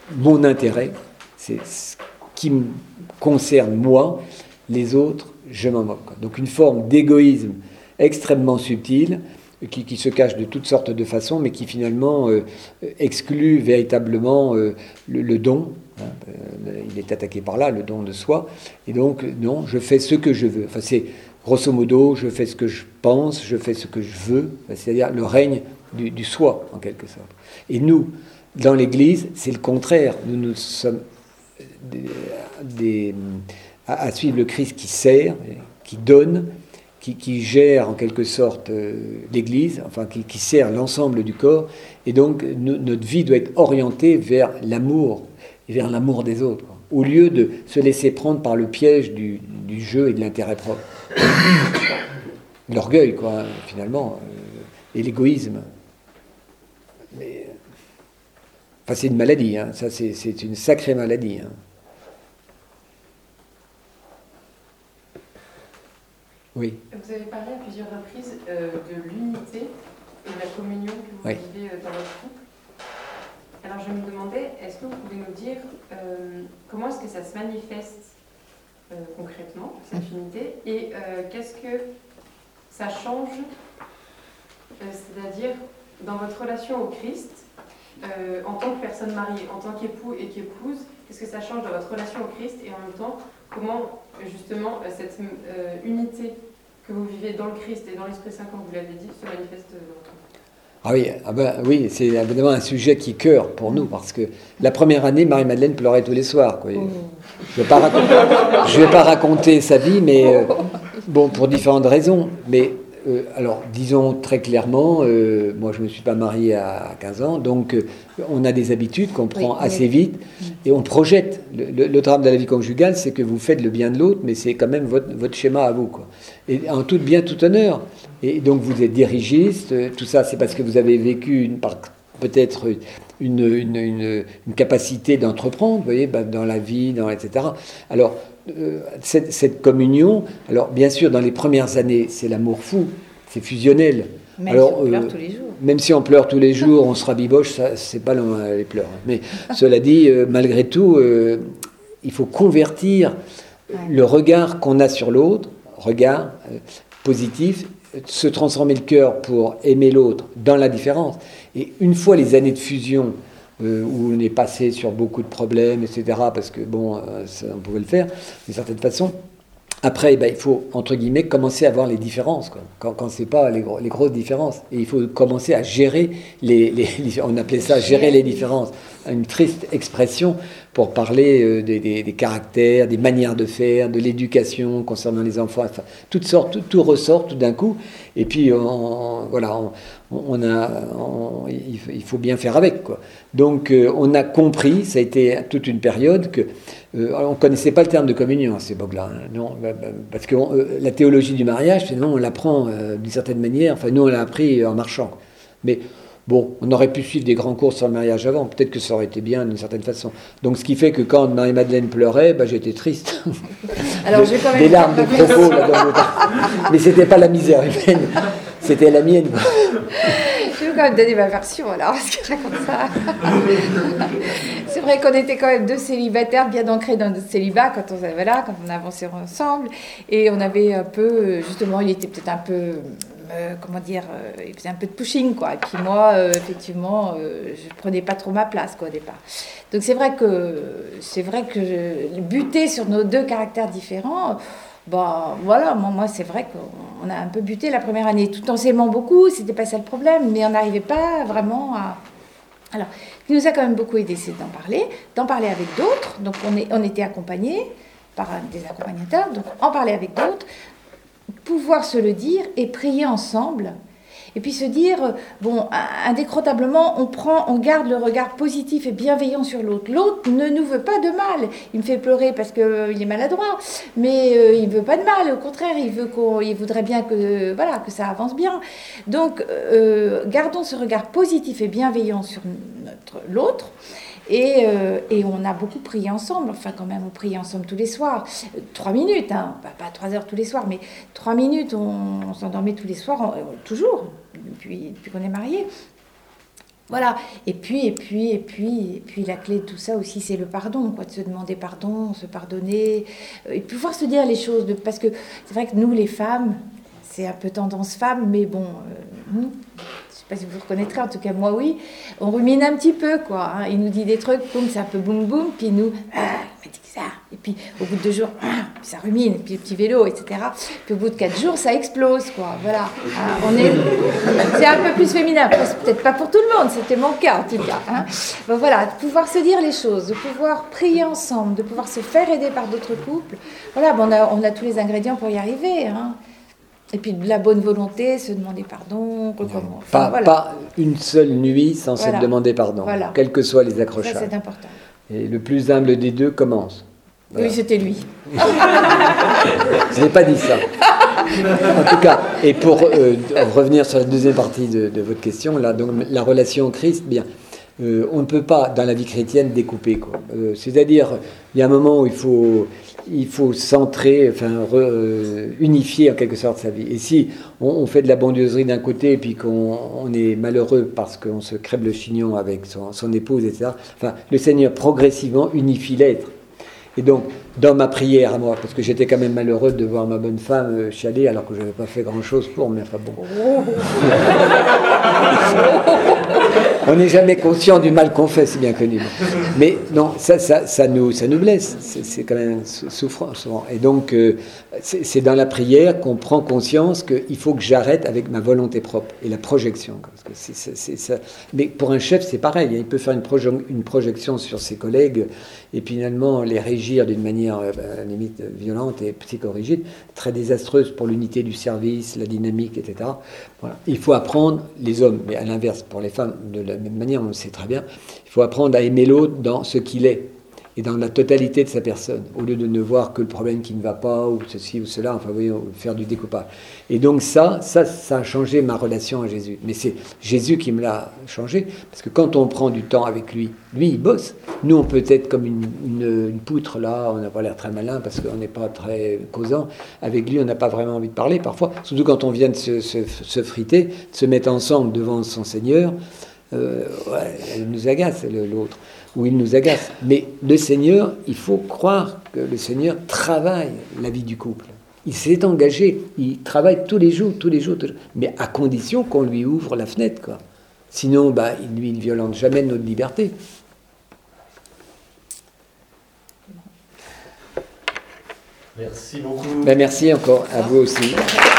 mon intérêt, c'est ce qui me concerne moi, les autres, je m'en moque. Donc une forme d'égoïsme extrêmement subtile, qui, qui se cache de toutes sortes de façons, mais qui finalement euh, exclut véritablement euh, le, le don. Hein, euh, il est attaqué par là, le don de soi. Et donc, non, je fais ce que je veux. Enfin, c'est grosso modo, je fais ce que je pense, je fais ce que je veux, c'est-à-dire le règne du, du soi, en quelque sorte. Et nous, dans l'Église, c'est le contraire. Nous, nous sommes des, des, à, à suivre le Christ qui sert, qui donne, Qui, qui gère en quelque sorte euh, l'Église, enfin qui, qui sert l'ensemble du corps, et donc no, notre vie doit être orientée vers l'amour, vers l'amour des autres, quoi, au lieu de se laisser prendre par le piège du, du jeu et de l'intérêt propre. L'orgueil, quoi, finalement, euh, et l'égoïsme. Mais, enfin, c'est une maladie, hein, ça c'est, c'est une sacrée maladie. Hein. Oui. Vous avez parlé à plusieurs reprises euh, de l'unité et de la communion que vous oui. vivez euh, dans votre couple. Alors je me demandais, est-ce que vous pouvez nous dire euh, comment est-ce que ça se manifeste euh, concrètement, cette unité, et euh, qu'est-ce que ça change, euh, c'est-à-dire dans votre relation au Christ, euh, en tant que personne mariée, en tant qu'époux et qu'épouse, qu'est-ce que ça change dans votre relation au Christ, et en même temps, comment justement cette euh, unité que vous vivez dans le Christ et dans l'Esprit Saint, comme vous l'avez dit, se manifeste dans votre couple. Ah oui, ah ben, oui, c'est évidemment un sujet qui cœur pour nous, parce que la première année, Marie-Madeleine pleurait tous les soirs. Quoi. Oh. Je ne vais, vais pas raconter sa vie, mais euh, bon, pour différentes raisons. Mais euh, alors, disons très clairement, euh, moi je ne me suis pas marié à quinze ans, donc euh, on a des habitudes qu'on prend oui, assez oui. vite et on projette. Le, le, le drame de la vie conjugale, c'est que vous faites le bien de l'autre, mais c'est quand même votre, votre schéma à vous, quoi. Et en tout bien, tout honneur. Et donc vous êtes dirigiste, tout ça c'est parce que vous avez vécu une, peut-être une, une, une, une capacité d'entreprendre, vous voyez, ben, dans la vie, dans, et cetera. Alors, euh, cette, cette communion, alors bien sûr dans les premières années c'est l'amour fou, c'est fusionnel. Même alors, si on pleure euh, tous les jours. Même si on pleure tous les jours, on se rabiboche, ça, c'est pas long, les pleurs. Mais cela dit, euh, malgré tout, euh, il faut convertir ouais. le regard qu'on a sur l'autre, regard euh, positif, se transformer le cœur pour aimer l'autre dans la différence. Et une fois les années de fusion, euh, où on est passé sur beaucoup de problèmes, et cetera, parce que bon, euh, ça, on pouvait le faire d'une certaine façon, après, ben, il faut, entre guillemets, commencer à voir les différences, quoi. Quand, quand c'est pas les, gros, les grosses différences. Et il faut commencer à gérer les, les, les... On appelait ça gérer les différences. Une triste expression pour parler euh, des, des, des caractères, des manières de faire, de l'éducation concernant les enfants. Enfin, toutes sortes, tout, tout ressort tout d'un coup. Et puis, on, voilà, on, on a, on, il faut bien faire avec, quoi. Donc, euh, on a compris, ça a été toute une période que Euh, on ne connaissait pas le terme de communion à cette époque-là, hein, non, parce que on, euh, la théologie du mariage, finalement, on l'apprend euh, d'une certaine manière, enfin nous on l'a appris en marchant. Mais bon, on aurait pu suivre des grands cours sur le mariage avant, peut-être que ça aurait été bien d'une certaine façon. Donc ce qui fait que quand Marie-Madeleine pleurait, bah, j'étais triste. Alors, j'ai quand même des larmes de propos là dans le temps. Mais c'était pas la misère humaine, c'était la mienne. Je vais quand même donner ma version alors, parce que je raconte ça. C'est vrai qu'on était quand même deux célibataires bien ancrés dans notre célibat quand on, voilà, quand on avançait ensemble. Et on avait un peu, justement, il était peut-être un peu, euh, comment dire, euh, il faisait un peu de pushing, quoi. Et puis moi, euh, effectivement, euh, je prenais pas trop ma place, quoi, au départ. Donc c'est vrai que, c'est vrai que je, buter sur nos deux caractères différents, bon, voilà, moi, moi c'est vrai qu'on a un peu buté la première année, tout en s'aimant beaucoup, c'était pas ça le problème, mais on n'arrivait pas vraiment à... Alors, ce qui nous a quand même beaucoup aidé, c'est d'en parler, d'en parler avec d'autres, donc on, est, on était accompagnés par des accompagnateurs, donc en parler avec d'autres, pouvoir se le dire et prier ensemble, et puis se dire, bon, indécrotablement, on prend, on garde le regard positif et bienveillant sur l'autre. L'autre ne nous veut pas de mal. Il me fait pleurer parce qu'il est maladroit, mais euh, il ne veut pas de mal. Au contraire, il, veut qu'on, il voudrait bien que, voilà, que ça avance bien. Donc, euh, gardons ce regard positif et bienveillant sur notre, l'autre. Et, euh, et on a beaucoup prié ensemble, enfin quand même on priait ensemble tous les soirs, trois minutes, hein, pas, pas trois heures tous les soirs, mais trois minutes, on, on s'endormait tous les soirs, on, toujours, depuis, depuis qu'on est mariés. Voilà. Et puis, et puis, et puis, et puis, la clé de tout ça aussi, c'est le pardon, quoi, de se demander pardon, se pardonner, euh, et pouvoir se dire les choses. De, parce que c'est vrai que nous, les femmes, c'est un peu tendance femme, mais bon, euh, hmm, je sais pas si vous reconnaîtrez, en tout cas moi oui, on rumine un petit peu, quoi. Hein. Il nous dit des trucs, boum, c'est un peu boum boum, puis nous, ah, il m'a dit que ça. Et puis au bout de deux jours, ah, ça rumine, puis le petit vélo, et cetera. Puis au bout de quatre jours, ça explose, quoi. Voilà. Ah, on est, c'est un peu plus féminin, peut-être pas pour tout le monde, c'était mon cas en tout cas. Hein. Bon, voilà, de pouvoir se dire les choses, de pouvoir prier ensemble, de pouvoir se faire aider par d'autres couples. Voilà, bon, on, a, on a tous les ingrédients pour y arriver. Hein. Et puis de la bonne volonté, se demander pardon, recommencer. Enfin, pas, voilà. pas une seule nuit sans Voilà. se demander pardon, Voilà. quels que soient les accrochages. Ça, c'est important. Et le plus humble des deux commence. Voilà. Oui, c'était lui. Je n'ai pas dit ça. En tout cas, et pour euh, revenir sur la deuxième partie de, de votre question, là, donc, la relation au Christ, bien, euh, on ne peut pas, dans la vie chrétienne, découper. Quoi. Euh, c'est-à-dire, il y a un moment où il faut, il faut centrer, enfin, re, euh, unifier en quelque sorte sa vie. Et si on, on fait de la bondieuserie d'un côté, et puis qu'on on est malheureux parce qu'on se crève le chignon avec son, son épouse, et cetera, enfin, le Seigneur progressivement unifie l'être. Et donc, dans ma prière à moi, parce que j'étais quand même malheureux de voir ma bonne femme chialer alors que je n'avais pas fait grand-chose pour, mais enfin bon. On n'est jamais conscient du mal qu'on fait, c'est bien connu. Mais non, ça, ça, ça, nous, ça nous blesse, c'est, c'est quand même souffrant souvent. Et donc, euh, c'est, c'est dans la prière qu'on prend conscience qu'il faut que j'arrête avec ma volonté propre et la projection. Parce que c'est, c'est, c'est ça. Mais pour un chef, c'est pareil, il peut faire une, proje- une projection sur ses collègues et finalement les régir d'une manière euh, à la limite violente et psychorigide, très désastreuse pour l'unité du service, la dynamique, et cetera. Voilà. Il faut apprendre, les hommes, mais à l'inverse, pour les femmes, de la même manière, on le sait très bien, il faut apprendre à aimer l'autre dans ce qu'il est et dans la totalité de sa personne, au lieu de ne voir que le problème qui ne va pas, ou ceci ou cela, enfin, vous voyez, faire du découpage. Et donc ça, ça, ça a changé ma relation à Jésus. Mais c'est Jésus qui me l'a changé, parce que quand on prend du temps avec lui, lui, il bosse. Nous, on peut être comme une, une, une poutre, là, on n'a pas l'air très malin, parce qu'on n'est pas très causant. Avec lui, on n'a pas vraiment envie de parler, parfois, surtout quand on vient de se, se, se friter, de se mettre ensemble devant son Seigneur, euh, ouais, elle nous agace, l'autre. Où il nous agace. Mais le Seigneur, il faut croire que le Seigneur travaille la vie du couple. Il s'est engagé, il travaille tous les jours, tous les jours, tous les jours, mais à condition qu'on lui ouvre la fenêtre, quoi. Sinon, bah, lui, il ne violente jamais notre liberté. Merci beaucoup. Ben, merci encore, à vous aussi.